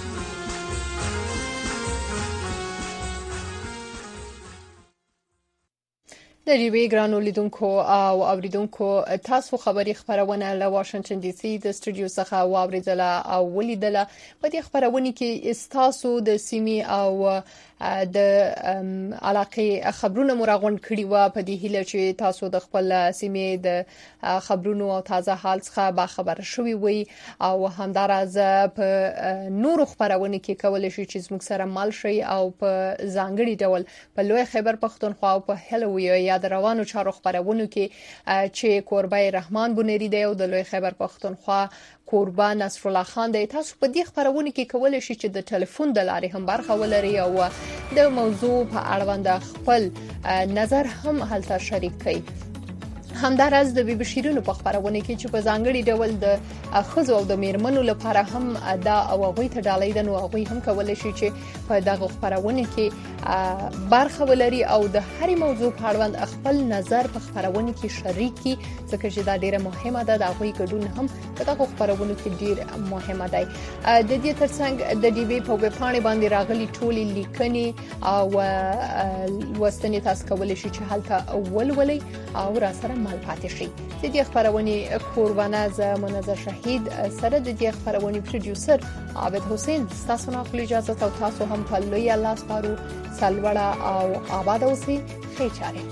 د ریوی ګرانو لیدونکو او اوریدونکو تاسو خبري خبرونه له واشنگټن ډي سي د سټوډیو څخه واوریدله او ولیدله په دې خبرونه کې استاسو د سیمي او د علاقه خبرونه مراغون کړي و په دې هیله چې تاسو د خپل سیمي د خبرونو او تازه حال څخه با خبر شوي وي او همدارز په نورو خبرونه کې کولای شي چې زموږ سره مال شي او په ځانګړي ډول په لوی خیبر پښتونخوا او په هلوي یا د روانو چارو خبرونه کې چې قربای رحمان بنيري دی او د لوی خیبر پښتونخوا قربان نصر الله خان دی تاسو په دې خبرونه کې کولای شئ چې د ټلیفون د لارې هم برخه ولرئ او د موضوع په اړوند خپل نظر هم هلته شریک کړئ همدارز د بي بي شيرینو په خبرونه کې چې په ځانګړي ډول د خزو او د میرمنو لپاره هم دا او غوي ته ډالۍ ده نو غوي هم کولای شي چې په دغه خبرونه کې برخه ولري او د هرې موضوع په اړوند خپل نظر په خبرونه کې شریک کړي ځکه چې دا ډیره مهمه ده. د هغوی ګډون هم په دغه خبرونه کې ډیر مهمه دی. د دې ترڅنګ د ډي وی په ویب پاڼې باندې راغلي ټولې لیکنې او وستنې تاسو کولای شئ چې هلته ولولئ او را سره مل پاتې شئ. د دې خبرونه قربانه ز منظر شهید سره د دې خبرونه پروډوسر عابد حسین تاسو نه خپل اجازه او تاسو هم په لوی الله سپارو. سلوړه او آباد اوسئ. ښه چاره.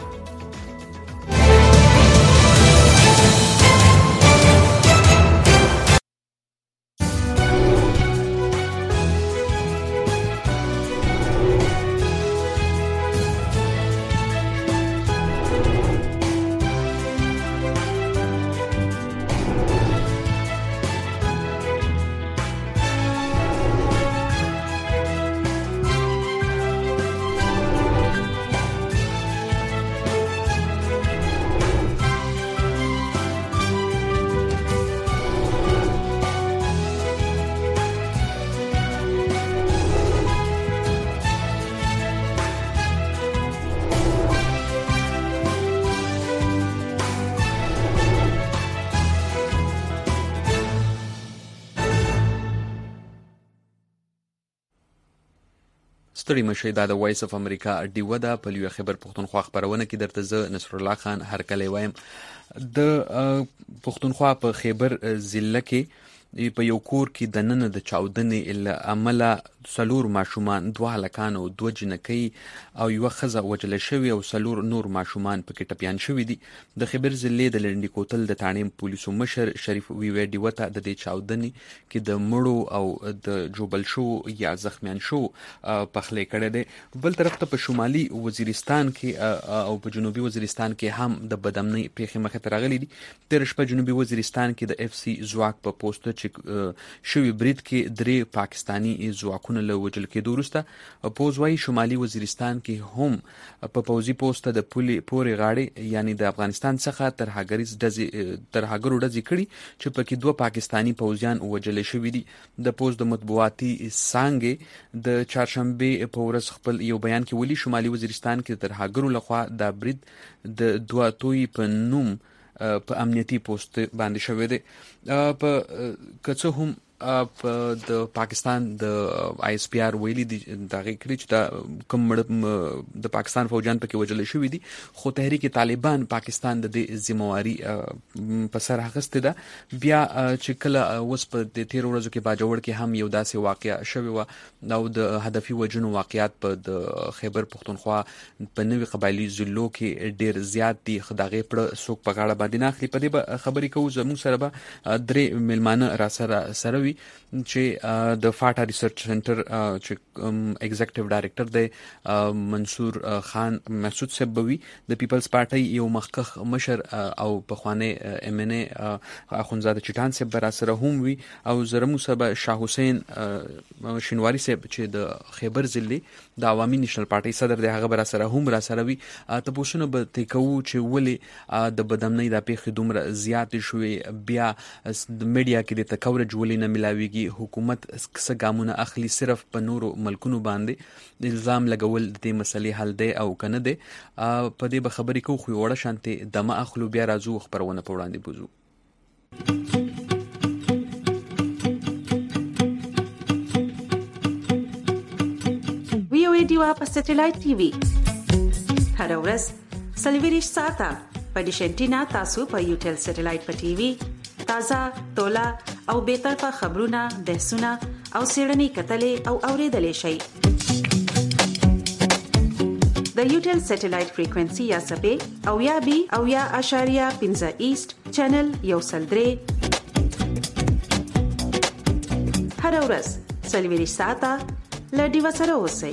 ستړي مشي دا د وایس اف امریکا ډیو ده په لوی خبر پښتونخوا خبرونه کې درته زه نصر الله خان هرکلی وایم. د پښتونخوا په خیبر ضلع کې په یو کور کې د نن د چاودنې له امله سلور ماشومان دوه هلکان او دوه جنکۍ او یو ښځه وژل شوي او سلور نور ماشومان پکې ټپیان شوي دي. د خیبر ضلع د لنډي کوتل د تانیم پولیسو مشر شریف ویوی ډیوه ته د دې چاودنې کې د مړو او د جوبل شو یا زخمیان شو پخلی کړی دی. بل طرف ته په شمالي وزیرستان کې او په جنوبي وزیرستان کې هم د بدامنۍ پیښې مخې ته راغلي دي. تېره شپه جنوبي وزیرستان کې د اف سی ځواک په پوسټ چې شوي برید کې درې پاکستانی ځواکونه له وژل کېدو وروسته پوز وايي شمالي وزیرستان کې هم په پوځي پوسټ د پولې پورې غاړې یعنی د افغانستان څخه تر هاګریز ډزې تر هاګرو ډزې کړي چې پکې دوه پاکستانی پوځیان وژل شوي دي. د پوز د مطبوعاتي څانګې د چهارشنبه په ورځ خپل یو بیان کې ویلي شمالي وزیرستان کې تر هاګرو لخوا دا برید د دوه توي په نوم په امنیتي پوسټ باندې شوی دی. په کڅه هم په د پاکستان د آی اس پی آر ویلي دي دغه کړي چې دا کوم د پاکستان فوجان پکې وژل شوي دي خو تحریک طالبان پاکستان د دې ذمہواری په سر اخیستې ده. بیا چې کله اوس په د تیر ورځو کې باجوړ کې هم یو داسې واقعیا شوی و او د هدفي وژنو واقعیات په د خیبر پښتونخوا په نوي قبایلی ضلعو کې ډیر زیات دي. خدای په څوک په غاړه باندې نه اخلي. په دې خبرې کوو زموږ سره به درې ملمانه را سره سره چې د فاټا ریسرچ سنټر چې ایگزیکټیو ډایریکټر دی منصور خان مسعود سبوي د پیپلز پارټي یو مخکخ مشر او پخوانی ایم ان ای اخونزاده چټان سب را سره هم وي او زرمو سبا شاه حسین شینواری سب چې د خیبر ضلع د عوامي نېشنل پارټي صدر دی هغه را سره هم را سره وي. تاسو به تکو چې ولې د بدامنۍ د پیښې دومره زیات شوي بیا د میډیا کې د تکورج ولې نه ملاويږي. حکومت څه ګامونه اخلي صرف په نورو ملکونو باندې الزام لګول د دې مسلې حل دی او کنه دی. په دې به خبرې کوو خو وړه شانته دمه اخلو بیا راځو خبرونه په وړاندې بوزو. وی او ای ډیوا په سټلایټ ټي وي هر ورځ سلویریش ساته په ډیشنټینا تاسو په یوټل سټلایټ په ټي وي تازه تولا او بیطرفه خبرونه بحثونه او سیړنی کتلې او اوریدلې شي. د یوټل سټلایټ فریکوئنسي یا سپې او یا بي او یا اشاریه پنځه ایست چینل یو سلدري هر ورځ سلویریش ساته لډي وسره اوسئ.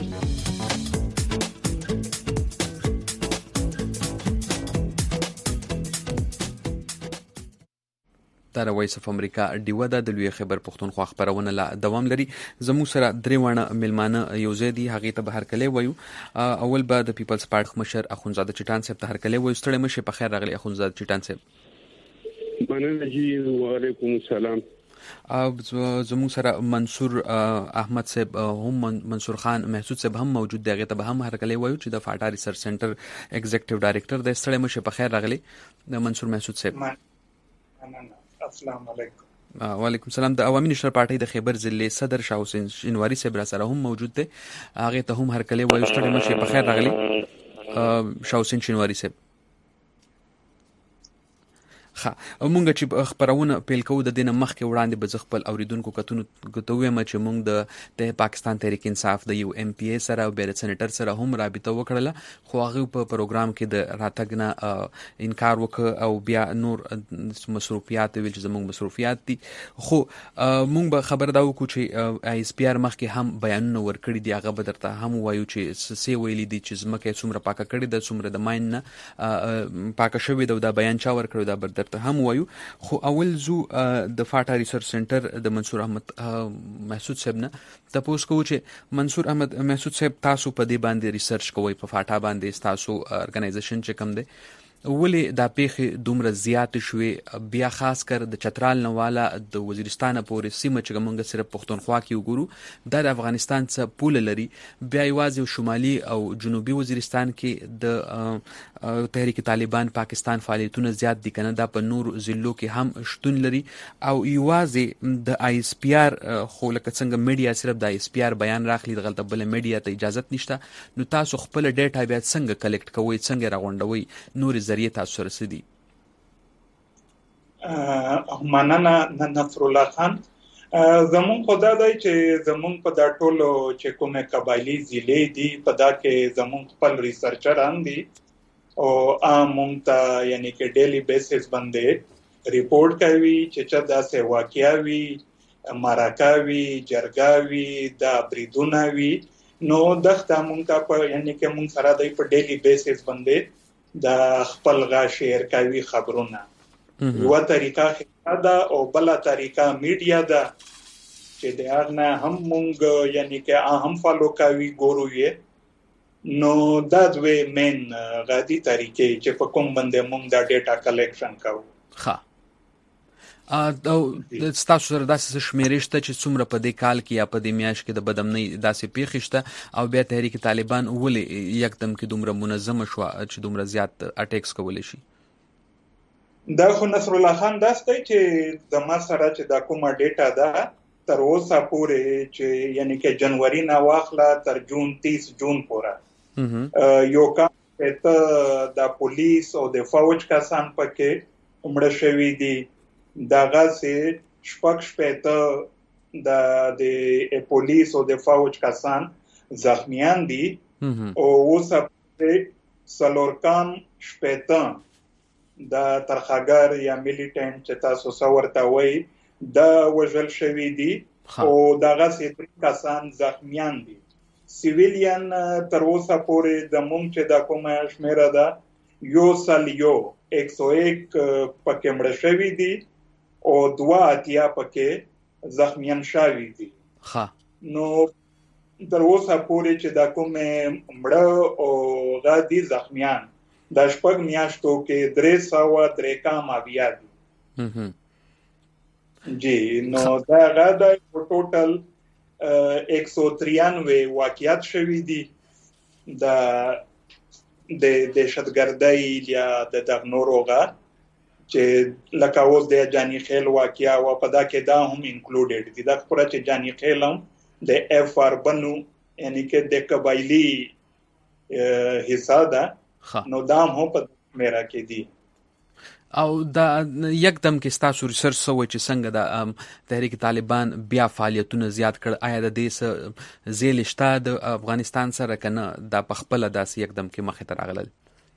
دا د وایس اف امریکا ډیو ده د لوی خبر پښتونخوا خبرونه لا دوام لري. زموږ سره درې وانه ملمانه یو ځای دي هغه ته به هرکلی وایو. اول به د پیپلز پارټي مشر اخونزاده چټان صاحب ته هرکلی وایو. ستړي مشه په خیر راغلی اخونزاده چټان صاحب. مننه جی وعلیکم السلام. زموږ سره منصور احمد صاحب هم منصور خان محسود صاحب هم موجود دی. هغه ته هم هرکلی وایو چې د فاټا ریسرچ سنټر ایگزیکټیو ډایریکټر د ستړي مشه په خیر راغلی د منصور محسود صاحب. السلام علیکم. وعلیکم السلام. د عوامي نشر پارټۍ د خیبر ضلع صدر شاه حسین شینواری صاحب را سره هم موجود دی. هغه ته هم هرکلی وایو ستړي مشه په خیر راغلی شاه حسین شینواری صاحب. خا مونږ چې خبرونه پیل کوو د دینه مخکې وړاندې به خپل اوریدونکو کتون کوتوي م چې مونږ د د پاکستان تحریک انصاف د یو ام پی ای سره او بیرت سېنیټر سره هم رابطه وکړله خو هغه په پروګرام کې د راتګ نه انکار وکړ او بیا نور مصروفیات ویل چې زموږ مصروفیات دي. خو مونږ به خبر دا وکړو چې آی اس پی آر مخکې هم بیانونه ورکړي دي. هغه به درته هم وایو چې سی ویلي دي چې زمکه څومره پاکه کړي د څومره د ماین نه پاکه شوې د دا بیان چا ورکړو دا بر ته هم وایو. خو اول زو د فاټا ریسرچ سنټر د منصور احمد محسود صاحب نه تاسو کوو چې منصور احمد محسود صاحب تاسو په دې باندې ریسرچ کوئ په فاټا باندې تاسو ارګنایزیشن چې کوم دی ولې دا پیښې دومره زیات شوې بیا خاص کر د چترال نواله د وزیرستان پورې سیمه چې موږ صرف پښتونخوا کې وګورو د افغانستان څخه پول لري بیا یوازې شمالي او جنوبي وزیرستان کې د تحریک طالبان پاکستان فعالیتونه زیات دي کنه دا په نور ضلعو کې هم شتون لري او یوازې د آی اس پی آر خو لکه څنګه میډیا صرف د آی اس پی آر بیان راخلي د غلطه بل میډیا ته اجازه نشته. نو تاسو خپل ډیټا بیا څنګه کلیکټ کوئ څنګه راغونډوي نور ذریعہ تاسو رسیدي؟ مننه نصر الله خان. زمون خدا دی چې زمون په دا ټولو چې کومه قبایلی ضلع دي په دا کې زمون خپل ریسرچران دي او امون ته یعنی کې ډیلی بیسس باندې ریپورت کوي چې چا داسې واقعاوي مراکاوي جرګاوي دا بریدونه وي نو دغه مونږ ته په یعنی کې مونږ سره دی په ډیلی بیسس باندې د خپل غا شیر کوي خبرونه. یو طریقه دا او بل طریقه میډیا دا چې د هغه هم مونږ یعنی کې هم فالو کوي ګورو یې نو دا دوی مین غادي طریقې چې په کوم باندې مونږ دا ډیټا کلیکشن کوو. ښه او د تاسو سره داسې شمیرې شته چې څومره په دې کال کې یا په دې میاشت کې د بدامنۍ داسې پیښې شته او بیا تحریک طالبان ولې یکدم کې دومره منظمه شو چې دومره زیات اټیکس کولی شي؟ دا خو نصر الله خان داسته چې د ما سره چې دا کومه ډیټا ده تر اوسه پورې چې یعنی کې جنوري نه واخله تر جون تیس جون پورې یو کال ته د پولیس او د فوج کسان پکې عمر شوي دي داغه سه شپږ شپته د د پولیس او د فوج کسان زخمیان دي او اوسه سلورکان شپته د ترخاګر یا میلیټنټ چې تاسو څورته وای د وژل شوی دي او داغه سه کسان زخمیان دي. سیویلیان تر اوسه پورې د مونږ چې د کومه شمیره ده یو سل یو یک سو یک پکې مړ شوی دي او دوا اتیا پکې زخمیان شوی دي. ها نو تر اوسه پورې چې دا کومه مړه او غادي زخمیان د شپږ میاشتو کې درې سوه درې کام بیا دي. جی نو دا غدا په ټوټل یک سو ترانوي واقعیت شوی دي د د دهشتګردۍ یا د دغنوروغه چې لکه اوس د جانی خیل واقعیا او په دا کې دا هم انکلوډډ دي. دا خبره چې جانی خیل هم د اف آر بنو یعنی کې د قبایلی حصہ ده نو دا هم په میرا کې دي. او دا یکدم کې تاسو ریسرچ سوي چې څنګه د تحریک طالبان بیا فعالیتونه زیات کړ آیا د دې زیل شته د افغانستان سره کنه دا په خپل داسې یکدم کې مخه تر اغلل؟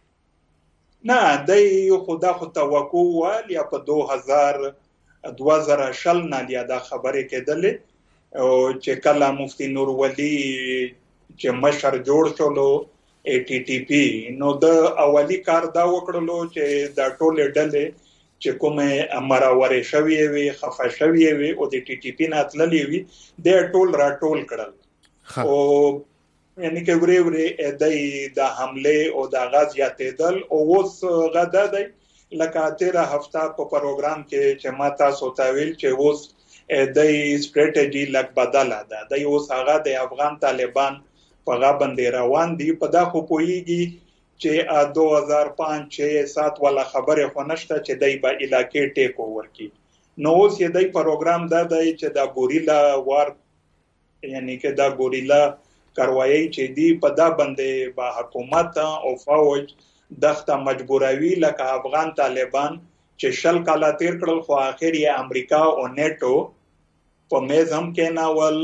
نه د یو خدا خو توقع ول یا په دوه هزار دوه زره شل نه لیا دا خبره کېدلې او چې کله مفتی نور ولی چې مشر جوړ شولو ای ټی ټی پی نو د اولی کار دا وکړلو چې دا ټول ډلې چې کومه امراوري شوی وي خفه شوی وي او د ټی ټی پی نه تللی وي د ټول را ټول کړل او یعنی کې وری وری د حمله او د غاز یاتېدل او اوس غدا دی لکه تیره هفته په پروګرام کې چې ما تاسو ته ویل چې اوس د سټریټجی لک بدله ده د یو ساغه د افغان طالبان په غابندې روان دي په دا خو پویږي چې دو هزار پنځه شش سات ولا خبره خو نشته چې دای په علاقې ټیک اوور کی نو اوس یې دای پروګرام دا دی چې دا ګوریلا وار یعنی کې دا ګوریلا کاروایی چې دی په دا باندې با حکومت او فوج دغه مجبوروي لکه افغان طالبان چې شل کاله تیر کړل خو اخر یې امریکا او نیټو په میز هم کې ناول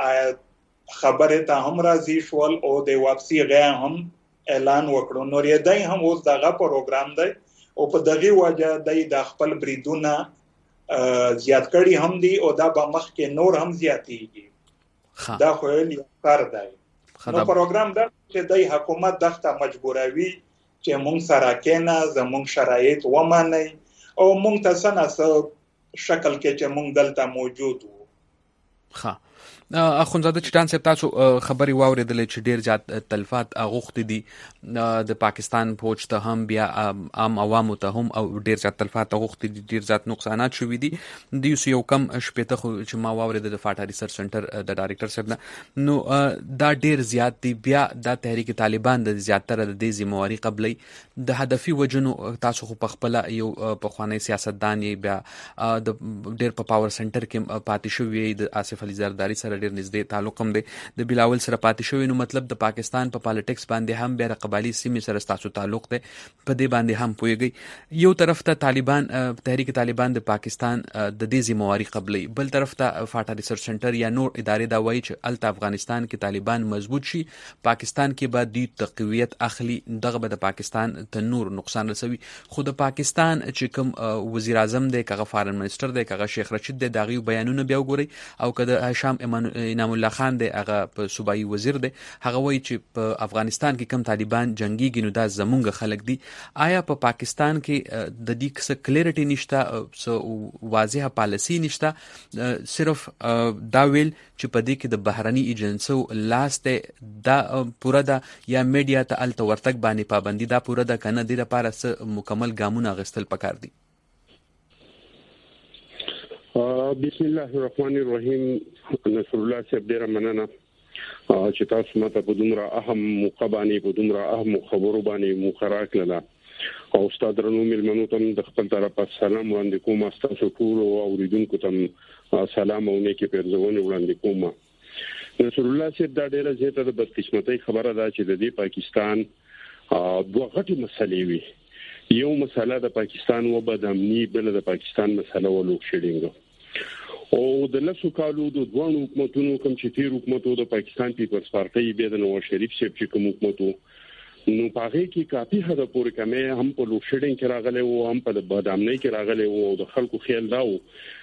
او خبره ته هم راځي شول او د واپسی غیا هم اعلان وکړو نو یې دای هم اوس دغه پروګرام دی او په دغه وجه د د خپل بریدونه زیات کړي هم دي او دا به مخ کې نور هم زیاتېږي دا خو یې کار دی نو پروګرام دا چې د حکومت دغه مجبوروي چې مونږ سره کېنه زمونږ شرایط ومني او مونږ ته سناسه شکل کې چې مونږ دلته موجود وو ها اخونزاده چټان صاحب تاسو خبري واوریدلې چې ډیر زیات تلفات اغوخت دي د پاکستان فوج ته هم بیا عام عوامو ته هم او ډیر زیات تلفات اغوخت دي ډیر زیات نقصانات شوي دي د یو کم شپته خو چې ما واوریدل د فاټا ریسرچ سنټر د ډایریکټر صاحب نو دا ډیر زیات دي بیا د تحریک طالبان د زیاتره د دې ذمہواری قبلې د هدفي وجنو تاسو خو په خپل یو په خوانی سیاستدان یې بیا د ډیر په پاور سنټر کې پاتې شوی د آصف علي زرداری سره ډیر نږدې تعلق هم دی د بلاول سره پاتې شوی نو مطلب د پاکستان په پالیټکس باندې هم بیا قبایلی سیمې سره ستاسو تعلق دی په دې باندې هم پوهیږي یو طرف ته طالبان تحریک طالبان د پاکستان د دې ذمہواری قبلې بل طرف ته فاټا ریسرچ سنټر یا نور ادارې دا وایي چې الته افغانستان کې طالبان مضبوط شي پاکستان کې به د تقویت اخلي دغه به د پاکستان ته نور نقصان رسوي خو د پاکستان چې کوم وزیر اعظم دی کغه فارن منسٹر دی کغه شیخ رشید دی دغه بیانونه بیا وګوري او کده هشام انعام الله خان دی هغه په صوبایي وزیر دی هغه وایي چې په افغانستان کې کم طالبان جنگي ګینو دا زمونږ خلک دي آیا په پا پاکستان کې د دې څه کلیریټي نشته څه واضحه پالیسی نشته صرف دا ویل چې په دې کې د بهرني ایجنسو لاس ته دا پوره ده یا میډیا ته الته ورتګ باندې پابندي دا پوره ده کنه د لپاره څه مکمل ګامونه غستل پکار دي بسم الله الرحمن الرحیم نصر الله صاحب ډیر مننه چې تاسو ماته په دومره اهم موقع باندې په دومره اهم خبرو باندې مخرا کړل او استاد رنو ملمنو ته د خپل طرفه سلام وړاندې کوم تاسو ټول او اوریدونکو ته سلام او نیکی پیرزونه وړاندې کوم نصر الله صاحب دا ډیره زیاته د بدقسمتۍ خبره ده چې د دې پاکستان دوه غټي مسلې وي یو مسله د پاکستان و بدامنی بل د پاکستان مسله و لوک شیډینګ او د لسو کالو د دوه حکومتونو کوم چې تیر حکومتو د پاکستان پیپلز پارټي به د نواز شریف صاحب چې کوم حکومتو نو پاره کې کافي حد پورې کمه هم په لوک شیډینګ کې راغله او هم په بدامنی کې راغله او د خلکو خیال داو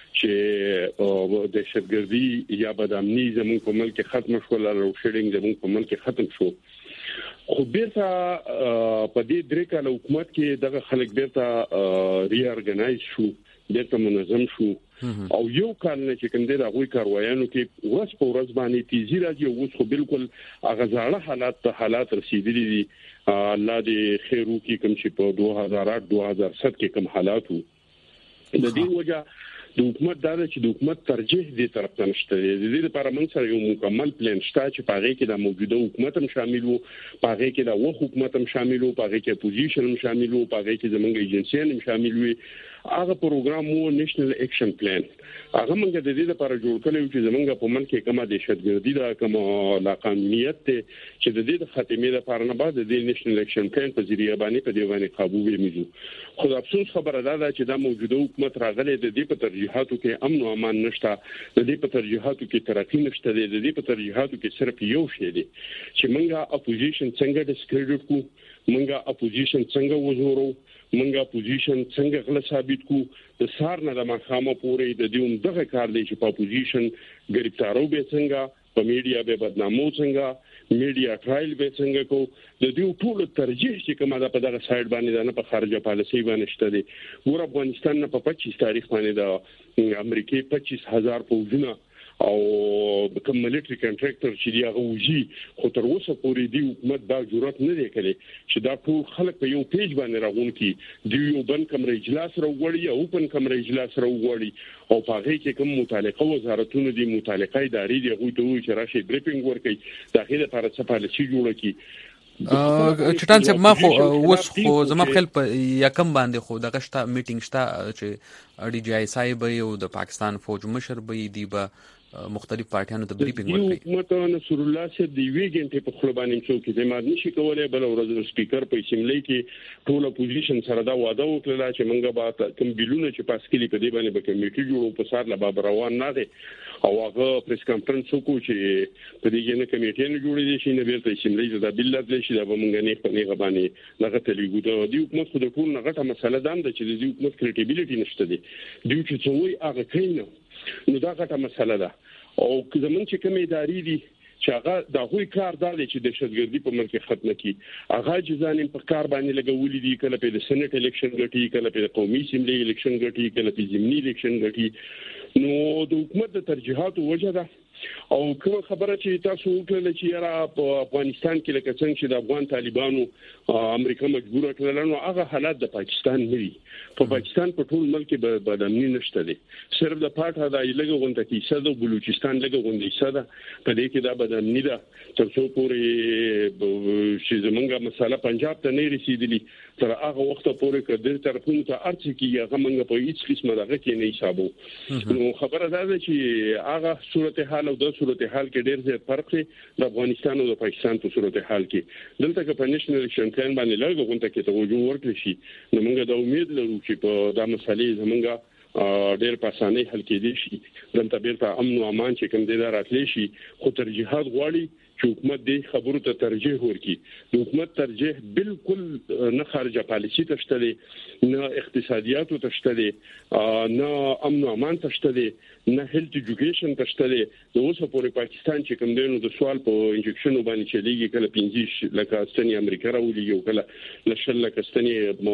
چې د شتګردي یا بدامنی زموږ په ملک ختم شو لوک شیډینګ زموږ په ملک ختم شو خو بیرته په دې درې کال حکومت کې دغه خلک بیرته ری ارګنایز شو بیرته منظم شو او یو کال نه چې کوم د هغوی کاروایانو کې ورځ په ورځ باندې تیزی راځي او اوس خو بالکل هغه ځاړه حالات ته حالات رسیدلي دي الله دې خیر وکړي کوم چې په دوه هزار آټ دوه هزار سات کې کوم حالات وو د دې وجه د حکومت دا چې د حکومت ترجیح دې طرف ته نشته د دې لپاره موږ سره یو مکمل پلان شته چې پاره کې د موجوده حکومت هم شامل وو پاره کې د وو حکومت هم شامل وو پاره کې اپوزیشن هم شامل وو پاره کې زمونږ ایجنسیان هم شامل وي هغه پروګرام وو نېشنل اکشن پلان هغه موږ د دې لپاره جوړ کړو چې زمونږ په ملک کې کومه دهشتګردي دا کومه لا قانونیت چې د دې د خاتمې لپاره نه بعد د نېشنل اکشن پلان په ذریعہ باندې په دې باندې قابو ومیږي خو افسوس خبره ده چې دا موجوده حکومت راغله د دې په ترجیحاتو کې امن او امان نشته د دې په ترجیحاتو کې ترقی نشته د دې په ترجیحاتو کې صرف یو شی دی چې موږ اپوزیشن څنګه ډیسکریډټ کو موږ اپوزیشن څنګه وزورو موږ اپوزیشن څنګه غل ثابت کو د سار نه د مخامه پورې د دیوم دغه کار دی چې په اپوزیشن گرفتارو به څنګه په میډیا به بدنامو څنګه میډیا ټرایل به څنګه کو د دې ټول ترجیح چې کومه ده په دغه سایډ باندې نه په خارجه پالیسي باندې شته دي ور افغانستان نه په پچیس تاریخ باندې د امریکای پچیس هزار فوجونه او کوم ملټری کنټراکټر چې دی هغه وږي خو تر اوسه پورې دی حکومت دا جرأت نه دی کړی چې دا ټول خلک په یو پیج باندې راغون کی دی یو بن کمره اجلاس راوړي او اوپن کمره اجلاس راوړي او په هغه کې کوم متعلقه وزارتونو دي متعلقه ادارې دی غوښتي وي چې راشي بریفینګ ورکړي داخله لپاره څه پالیسي جوړه کړي چټان صاحب ما خو وس خو زما خپل په یکم باندې خو دغه شته میټینګ شته چې ډي جی آی صاحب یو د پاکستان فوج مشر به دی به مختلف پارټیانو ته بریفینګ ورکړي حکومت نصر الله صاحب دی وی ګنټه په خپل باندې څو کې زماد نشي کولای بل ورځ سپیکر په اسمبلی کې ټول اپوزیشن سره دا وعده وکړه چې موږ به کوم بیلونه چې پاس کړي په دې باندې به کمیټي جوړو په سار لا باب روان نه دي او هغه پریس کانفرنس وکړو چې په دې کې نه کمیټې نه جوړې شي نه بیرته اسمبلی ته بل لږ شي دا به موږ نه په نه باندې لغه تلګو دا دی حکومت خو د ټول نه غټه مسله ده چې د حکومت کریډیبিলিټي نشته دي دوی چې څوی هغه کین نو دا غټه مسله ده او زمون چې کوم ادارې دي چې هغه د هغوی کار دی چې د شتګردي په ملک ختم کړي هغه ځانیم په کار باندې لګولې دي کله په سېنات الیکشن غټي کله په قومي اسمبلی الیکشن غټي کله په ضمني الیکشن غټي نو د حکومت د ترجیحاتو وجه ده او کوم خبره چې تاسو وکړل چې را په افغانستان کې لکه څنګه چې د افغان طالبانو امریکا مجبور کړل نو هغه حالات د پاکستان نه دي په پاکستان په ټول ملک کې بدامنی نشته دي صرف د پاټه د لګو غونډه کې صد بلوچستان لګو غونډه صد په دې کې دا بدامنی ده تر څو پورې چې زمونږه مساله پنجاب ته نه رسیدلی تر هغه وخت پورې کډر طرفونو ته ارڅ کې هغه منګه په هیڅ قسمه دغه کې نه حسابو نو خبره ده چې هغه صورتحال او د صورتحال کې ډېر زیات فرق دی د افغانستان او د پاکستان په صورتحال کې دلته کې په نېشنل الیکشن پلان باندې لږه غونډه کې توجه ورکړي شي نو موږ د امید لرو چې په دا مسالې زمونږه ډېر په اسانۍ حل کېدي شي دلته بیرته امن او امان چې کوم دي راتلی شي خو ترجیحات غواړي چې حکومت دې خبرو ته ترجیح ورکړي د حکومت ترجیح بالکل نه خارجه پالیسي تشتلي نه اقتصادیات تشتلي نه امن او امان تشتلي نه هیلث ایجوکیشن تشتلي د اوسه پورې پاکستان چې کوم دینو د سوال په انجکشن باندې چلیږي کله پنځه لکه ستنی امریکا راولي یو کله لشل لکه ستنی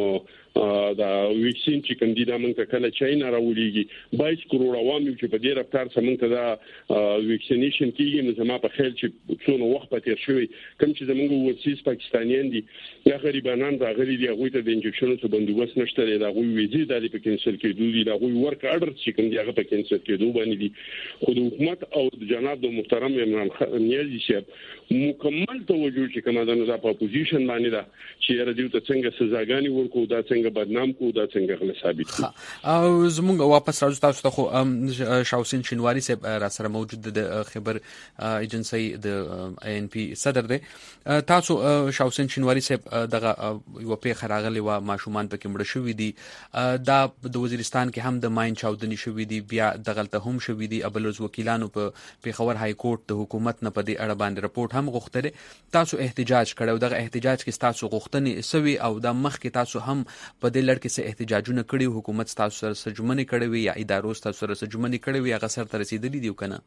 دا ویکسین چې کوم دي دا موږ کله چاینا راوليږي بایس کروڑ عوام چې په دې رفتار سره موږ دا ویکسینیشن کیږي نو زما په خیال چې څونه وخت پاتې شوی کوم چې زموږ ورسیز پاکستانیان دي یا غریبانان راغلي دي هغه ته د انجکشن څخه بندوبست نشته دی دا غوي ویزې د دې په کینسل کېدو دي دا غوي ورک اډر چې کوم دی هغه په کینسل کېدو باندې دي خو د حکومت او د جناب د محترم عمران خان نیازي صاحب مکمل توجه چې کومه ده د اپوزیشن باندې ده چې ردیو ته څنګه سزاګانی ورکو دا څنګه بدنام کو دا څنګه غل ثابت کو او زموږ واپس راځو تاسو ته خو شاوسین شینواری صاحب را سره موجود د خبر ایجنسی د ای ان پی صدر دی تاسو شاوسین شینواری صاحب دغه یو په خراغلی و ماشومان پکې مړ شوې دي دا د وزیرستان کې هم د ماین چاودنی شوې دي بیا دغلته هم شوې دي ابلوز وکیلانو په پیښور های کورټ د حکومت نه په دې اړه باندې رپورټ هم غوښتل تاسو احتجاج کړو دغه احتجاج کې تاسو غوښتنې سوي او د مخ کې تاسو هم په دې لړ کې څه احتجاجونه کړي حکومت تاسو سره سجمنې کړي یا ادارو تاسو سره سجمنې کړي هغه سره تر رسیدلې دی کنه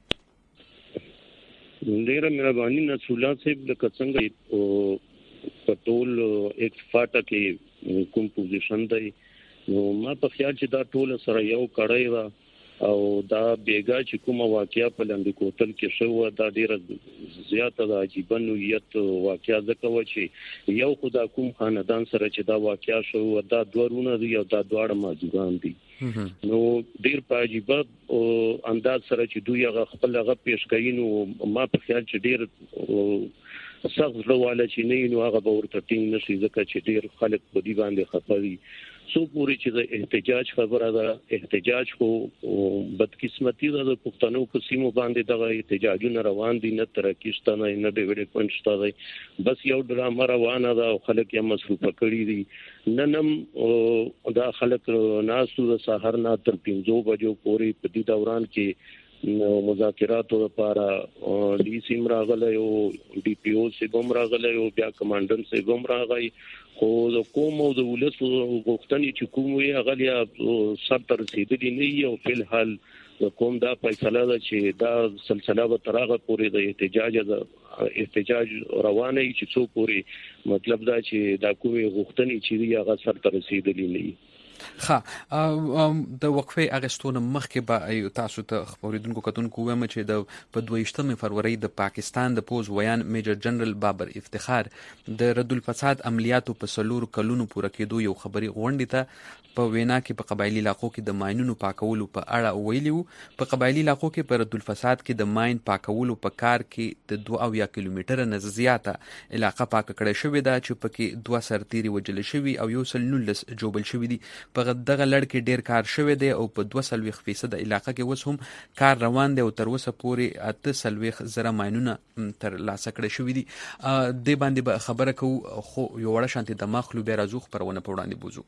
ډیره مهرباني نصر الله صاحب د څنګه په ټول اکسفاټه کې کوم پوزیشن دی نو ما په خیال چې دا ټول سره یو کړی و او دا بیګا چې کومه واقعیا په لاندې کوتل کې شو دا ډیره زیاته د عجیب نوعیت واقعیا ځکه و چې یو خدا کوم خاندان سره چې دا واقعیا شو دا دوړونه دی او دا دواړه ماجوګان دي نو ډیر په عجیب انداز سره چې دوی هغه خپل هغه پیش کوي نو ما په خیال چې ډیر سخت ډول چې نه نو هغه به ورته ټینګ نشي ځکه چې ډیر خلک په دې باندې خپري سو پوری چې د احتجاج خبره ده احتجاج خو بدقسمتي ده د پښتنو په سیمو باندې دغه احتجاجونه روان دي نه ترکیشته نه نه ډیوډ پنځته دی بس یو ډرامه روانه ده او خلک یې مصروفه کړي دي ننم دا خلک ناسو د سحر نه تر پنځو بجو پورې په دې دوران کې مذاکراتو لپاره ډي سیم راغلی او ډي پی او سي ګم راغلی او بیا کمانډنټ سي ګم راغی خو د کوم او د ولس غوښتنې چې کوم وي هغه یا سر تر رسیدلی نه یو په الحال کوم دا فیصله ده چې دا سلسله به ترغه پورې د احتجاج د احتجاج روانه چې څو پورې مطلب دا چې دا کومه غوښتنې چې هغه سر تر رسیدلی نه ښه د وقفې اغستون مخکې به تاسو ته خبرېدونکو کتونکو وایم چې د په دویشتمې فروری د پاکستان د پوز ویان میجر جنرال بابر افتخار د رد الفساد عملیاتو په څلورو کلونو پوره کېدو یو خبري غونډې ته په وینا کې په قبایلی علاقو کې د ماینونو پاکولو په اړه ویلي وو. په قبایلی علاقو کې په رد الفساد کې د ماین پاکولو په کار کې د دوه اویا کیلومتره نه زیاته علاقه پاک کړې شوې ده چې پکې دوه سرتیري وجل شوي او یو سل نولس جوبل شوي دي. په دغه لړ کې ډیر کار شوی دی او په دوه سلويخ فیصد علاقه کې اوس هم کار روان دی او تر اوسه پورې اته سلويخ زره ماینونه تر لاسه کړی شوی دي. د باندې به خبره کوو خو یو وړه شانتي د مخلو بیا راځو خبرونه په وړاندې بوزو.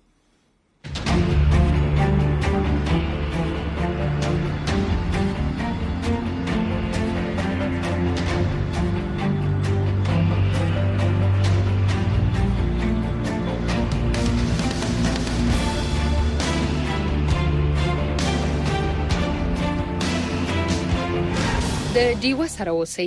د ډیوه سره اوسئ.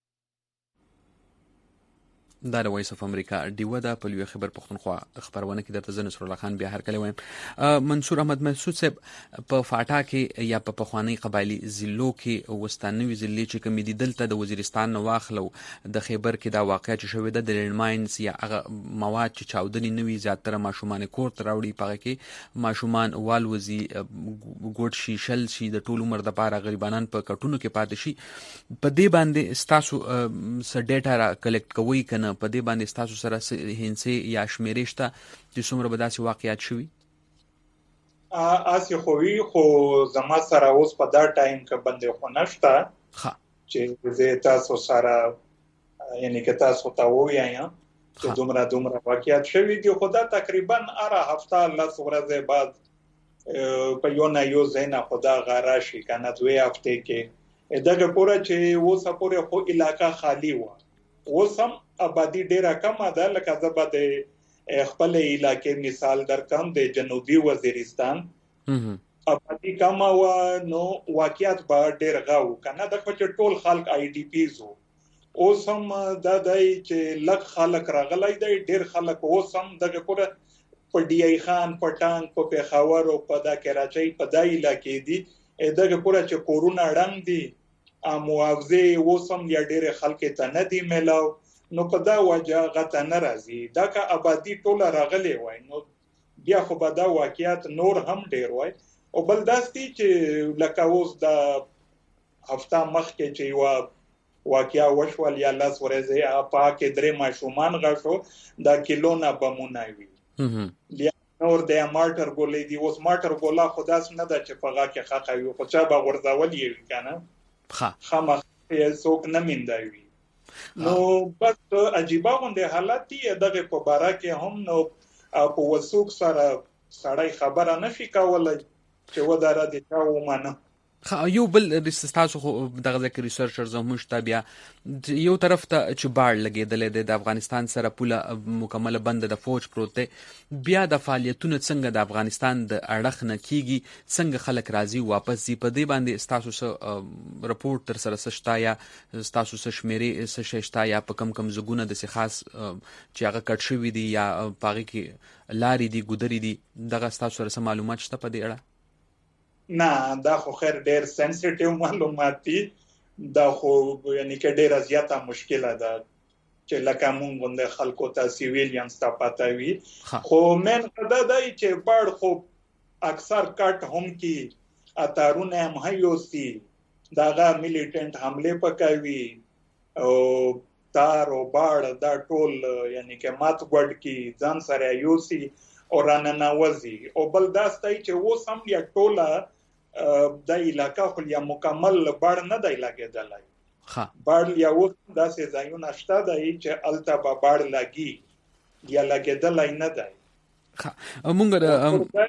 دا د وایس اف امریکا ډیوه دا په لوی خبر پښتونخوا خبرونه کې درته نصر الله خان بیا هر کله وایم. منصور احمد مسعود صاحب په فاټا کې یا په پخوانی قبایلی ضلعو کې وستانوي ضلع چې کوم دي دلته د وزیرستان نو واخلو د خیبر کې دا واقعیا چې شوې ده د لینماینز یا هغه مواد چې چاودنی نوي زیاتره ماشومان کور ته راوړي پغه کې ماشومان والوزي ګوډ شي شل شي د ټول عمر د پاره غریبانان په کټونو کې پاتې شي. په دې باندې ستاسو س ډیټا را کلیکټ کوي کنه په دې باندې تاسو سره هینسي یا شمیرې شته چې څومره به داسې واقعیات شوي؟ اسی خووي خو زما سره اوس په دا ټایم کې باندې خو نشته چې زه تاسو سره یعنی که تاسو ته وایم چې دومره دومره واقعیات شوي دي خو دا تقریبا اره هفته لس ورځې بعد په یو نه یو ځای خدا غاره شي کنه دوی هفته کې دغه پوره چې اوس پورې خو علاقہ خالی و اوس هم آبادی ډیره کمه ده. لکه زه به د خپل علاقې مثال درکم د جنوبي وزیرستان آبادی کمه و نو واقعیت به ډیر غاو کنه د خپل ټول خلک آی ډی پیز وو. اوس هم د دای چې لک خلک راغلی دی ډیر خلک اوس هم دغه پوره په ډی ای خان په ټانک په پیښور او په د کراچۍ په دای علاقې دي دغه پوره چې کورونا ډنګ دي امواوزه وسم یا ډېر خلک ته نه دی ملاو نو په دا وجه غته ناراضي دا که آبادی ټوله راغلي وای نو بیا خو به دا واقعیت نور هم ډېر وای. او بل داستی چې لکه اوس د هفته مخکې چې یو واقعیا وشول یا لاس ورځې په کې درې ماشومان غشو دا کیلونه بمونه وي بیا نور د مارټر ګولې دی اوس مارټر ګولا خداس نه د چې پغا کې خاقه وي خو چا به ورځول یې کنه ښه خامخ یې څوک نه میندوي. نو بس عجیبه غونډه حالت دی دغه په باره کې هم نو په وسوک سره سړی خبره نشي کولای چې وداره دي تا ومنه. یو بل ریسستاسو خو دغه ذکر ریسرچرز هم شته بیا یو طرف ته چې باړ لګیدل د افغانستان سره پوله مکمل بند د فوج پروت دی بیا د فعالیتونو څنګه د افغانستان د اړخ نه کیږي څنګه خلک راځي واپس زی په دې باندې ستاسو سره رپورت تر سره سشتا یا ستاسو سره شمیرې سشتا یا په کم کم زګونه د خاص چې هغه کټ شوی دی یا پاغي کې لاري دی ګودري دی دغه ستاسو سره معلومات شته په دې اړه؟ نه دا خو خیر ډیر سنسټیو معلومات دي دا خو یعنی کې ډیر زیاته مشکله ده چې لکه مونږ غونډه خلکو ته سیویلیانز ته پاتې وي خو من دا دی چې بار خو اکثر کټ هم کې اتارونه هم هيوسي داغه میلیټنت حمله پکوي او تار او باړ دا ټول یعنی کې مات ګډ کې ځان سره یوسي او راننوازي او بل داستای چې و سم یا ټوله د علاقہ خو یا مکمل بار نه دی لګیدلای ها بار یا و داسې ځایونه شته دی چې الته به بار لګي یا لګیدلای نه دی. ها مونږ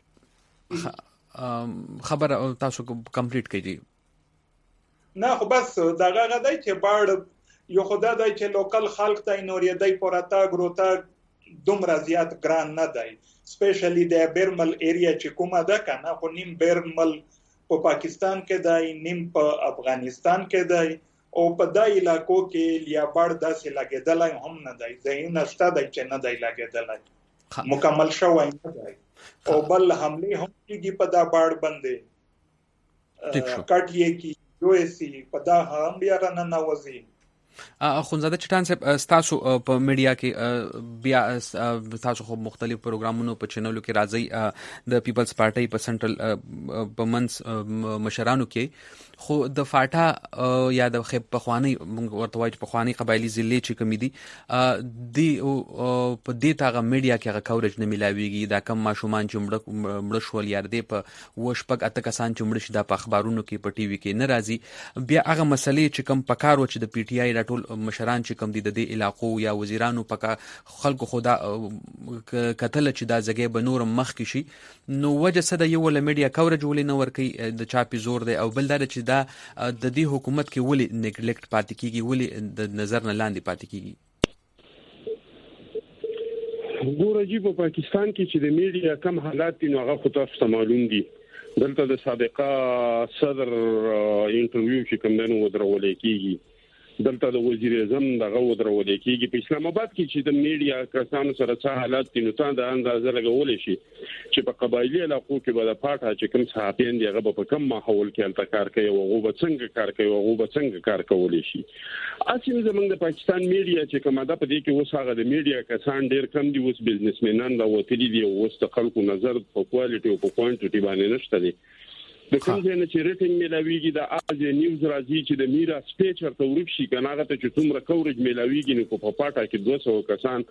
خبر تاسو کمپلیټ کړئ نه خو بس دغه غدای چې بار یو خدای دی چې لوکل خلک ته نورې دی پورتا ګروتا دومره زیات ګران نه دی سپیشلی د بیرمل ایریا چې کومه ده کنه خو نیم بیرمل په پاکستان کې دی نیم په افغانستان کې دی او په دای علاقو کې لیا بار داسې لګیدلای هم نه دی ځای نشته دی چې نه دی لګیدلای مکمل شوی نه دی. او بل حمله هم کیږي په دا باړ باندې کټ یې کی یو سی په دا هم بیا را نه نوځي. اخونزاده چټان صاحب تاسو په میډیا کې بیا تاسو خو مختلف پروګرامونو په چینلو کې راځي د پیپلز پارټي په سنټرل په منس مشرانو کې خو د فاټا یا د خپ پخوانی ورته وایي پخوانی قبایلی ضلع چې کمی دي دی په دې تاغه میډیا کې هغه کورج نه ملاويږي دا کم ماشومان چې مړ مړ شول یار دی په وشپک اته کسان چې مړ شي د اخبارونو کې په ټي وي کې نه راځي بیا هغه مسلې چې کم پکارو چې د پی ټ آی ټول مشران چې کم دي د دې علاقو یا وزیرانو پکا خلکو خدا کتل چې دا ځګې به نور مخ کې شي نو وجه څه د یو ول میډیا کورج ولې نه ورکي د چاپی زور دی او بل دا چې دا د دې حکومت کې ولې نیګلیکټ پاتې کیږي ولې د نظر نه لاندې پاتې کیږي. ګوره جی په پاکستان کې چې د میډیا کم حالات دي نو هغه خو تاسو معلوم دي. دلته د سابقه صدر انټرویو چې کوم دنو ودرول کیږي دلته د وزیر اعظم دغه ودرول کیږي په اسلام آباد کې چې د میډیا کسانو سره څه حالات دي نو تا د اندازه لګول شي چې په قبایلی علاقو کې به د پاټه چې کوم صحافین دی هغه په کم ماحول کې الته کار کوي او هغه به څنګه کار کوي او هغه به څنګه کار کولی شي. اصل زمونږ د پاکستان میډیا چې کومه ده په دې کې اوس هغه د میډیا کسان ډیر کم دي اوس بزنسمنان دا وتلی دي اوس د خلکو نظر په کوالټي او په کوانټیټي باندې نشته دي. د کوم ځای نه چې ریټینګ ملاویږي د اجازه نیوز راځي چې د میرا سپیچر ته ورک شي کنه هغه ته چې څومره کورج ملاویږي نو په پاټه کې دوه سوه کسان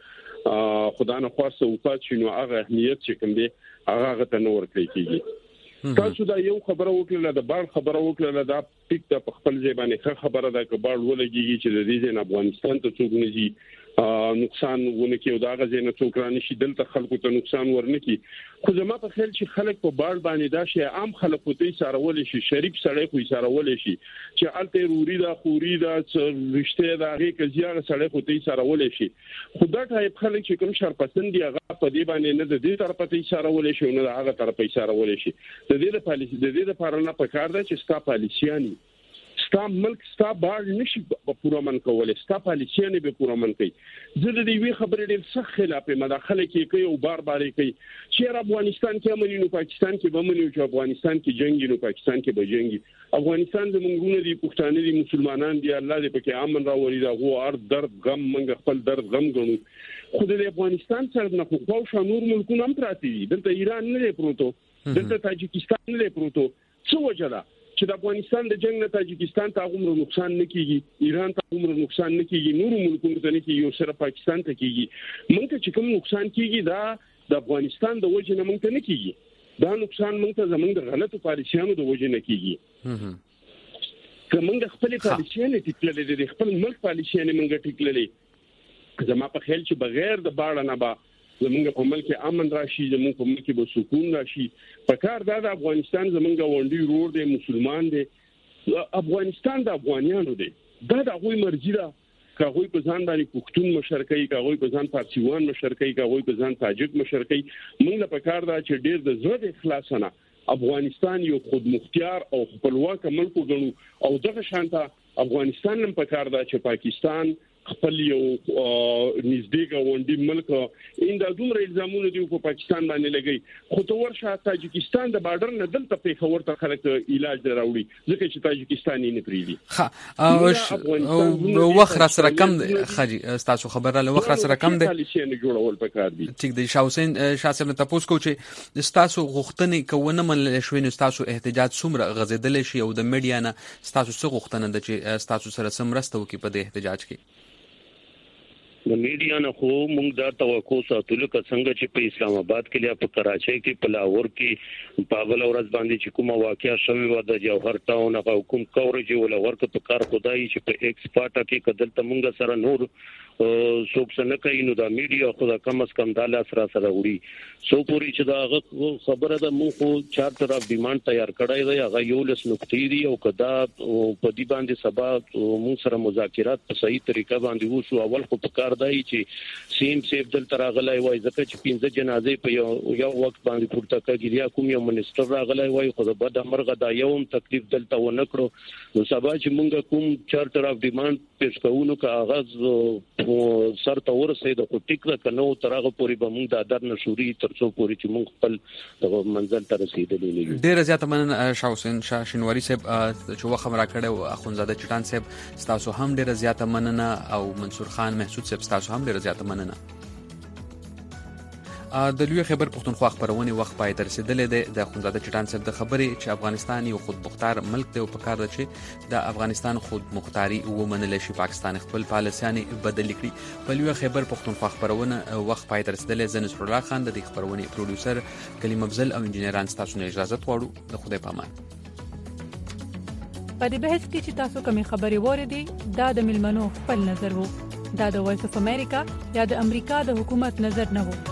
خدای نه خواسته وفات شي نو هغه اهمیت چې کوم دی هغه ته نور کوي کیږي. تاسو دا یو خبره وکړه د بار خبره وکړه دا ټیک ته په خپل ځای باندې خبره ده چې بار ولګيږي چې د دې نه افغانستان ته څوک نه جي نقصان ونه کې او دا غزې نه څوک رانه شي دلته خلکو ته نقصان ورنکي. خو زما په خیال چې خلک په بار باندې دا شی عام خلک په دې سره ولې شي شریف سړی خو سره ولې شي چې الته روري دا خوري دا رښتیا دا هغه کزیاغه سړی خو دې سره ولې شي. خو دا ټایپ خلک چې کوم شرپسند دی هغه په دې باندې نه د دې طرف ته اشاره ولې شي نه هغه طرف ته اشاره ولې شي. د دې د پالیسي د دې لپاره نه پکار ده چې ستا پالیسيانی ستا ملک ستا بار نشي په پوره من کولای ستا پالیسيانی به پوره من کوي. زه د دې وی خبرې ډېر سخت خلاف مداخله کوي او بار بار کوي چې افغانستان کې امن نو پاکستان کې به امن او افغانستان کې جنگ نو پاکستان کې به جنگ. افغانستان د مونږونه دي پښتانه دي مسلمانان دي الله دې پکې امن راوړي دا غو ار درد غم منګ خپل درد غم غنو. خو د افغانستان سره نه خو خو نور ملکونه هم پراتی دي دلته ایران نه پروتو دلته تاجکستان نه پروتو څه وجه ده چې د افغانستان د جنگ نه تاجکستان ته عمر نقصان نه کیږي ایران ته عمر نقصان نه کیږي نور ملکونو ته نه کیږي او سره پاکستان ته کیږي. مونږ ته چې کوم نقصان کیږي دا د افغانستان د وجه نه مونږ ته نه کیږي دا نقصان مونږ ته زمونږ د غلطو پالیسیانو د وجه نه کیږي. که مونږ خپل پالیسیانه ټیکللې د خپل ملک پالیسیانه مونږ ټیکللې زما په خیال چې بغیر د باړه نه با زمونږ په ملک امن راشي زمونږ په ملک به سکون راشي. په کار دا د افغانستان زمونږ وندي رور دی مسلمان دی افغانستان د افغانانو دی دا د غوي مرزي ده کاغوی په ځان باندې پښتون مشرکې کاغوی په ځان پارسیوان مشرکې کاغوی په ځان تاجک مشرکې موږ له پکار دا چې ډیر د زړه اخلاص نه افغانستان یو خود مختار او خپلواک ملک وګڼو او دغه شانته افغانستان هم پکار دا چې پاکستان خپل یو نږدې غونډي ملک ان د دومره الزامونو دی په پاکستان باندې لګي خو ته ورشه تاجکستان د بارډر نه دلته په خبر ته خلک علاج دراوړي ځکه چې تاجکستان یې نه پریدي. ها او وخت را سره کم خجی تاسو خبره له وخت را سره کم دی پالیسي جوړول پکار دي. ټیک دی شاه حسین شاه سره تاسو کو چې تاسو غوښتنې کوونه من شوین تاسو احتجاج څومره غزیدل شي او د میډیا نه تاسو څه غوښتنه ده چې تاسو سره سمرسته وکي په دې احتجاج کې. د میډیا نه خو موږ دا توقع ساتلو که څنګه چې په اسلام آباد کې یا په کراچۍ کې په لاهور کې په بل ورځ باندې چې کومه واقعیا شوې و د جوهر ټاون هغه حکم کورج ولا ورکه په کار خدای چې په ایکس پاټه کې کدل تمنګ سره نور څوک څنګه کوي نو د میډیا خو دا کم از کم د لاس را سره وړي سو پوری چې دا خبره ده مو خو چار طرف ډیماند تیار کړای دی هغه یو لس نقطې دي او کدا په دې باندې سبا مو سره مذاکرات په صحیح طریقه باندې وشو اول خو په کار دی چې سیم سیف دل تراغلای وای ځکه چې پنځه جنازې په یو یو وخت باندې پورته کړي یا کوم یو منیسټر راغلای وای خو د بد مرغه دا یو تکلیف دلته و نکړو نو سبا چې مونږ کوم چار طرف ډیماند پیش کوو نو کاغذ سر ته ورسېد خو ټیک را کنو ترغه پوری به موږ د ادر نشوري ترڅو پوری چې موږ خپل د منزل ته رسیدلې نه یو. ډیر زیات مننه شاه حسین شاه شینواری صاحب چې وخت مرا کړو. اخونزاده چټان صاحب تاسو هم ډیر زیات مننه او منصور خان محسود صاحب تاسو هم ډیر زیات مننه. د لوی خیبر پښتونخوا خبرونه وخت پای تر رسیدلې ده. د اخونزاده چټان صاحب د خبرې چې افغانستان یو خود مختار ملک دی او په کار ده چې د افغانستان خود مختاري ومنل شي، پاکستان خپل پالیسياني بدل کړي. په لوی خیبر پښتونخوا خبرونه وخت پای تر رسیدلې. زه نصر الله خان د دې خبرونه پروډوسر کلیم افضل او انجنیران تاسو نه اجازه غواړو. د خدای پامان. په دې بحث کې چې تاسو کومې خبرې وریدي دا د ملمنو خپل نظر وو. دا د وایس اف امریکا یا د امریکا د حکومت نظر نه وو.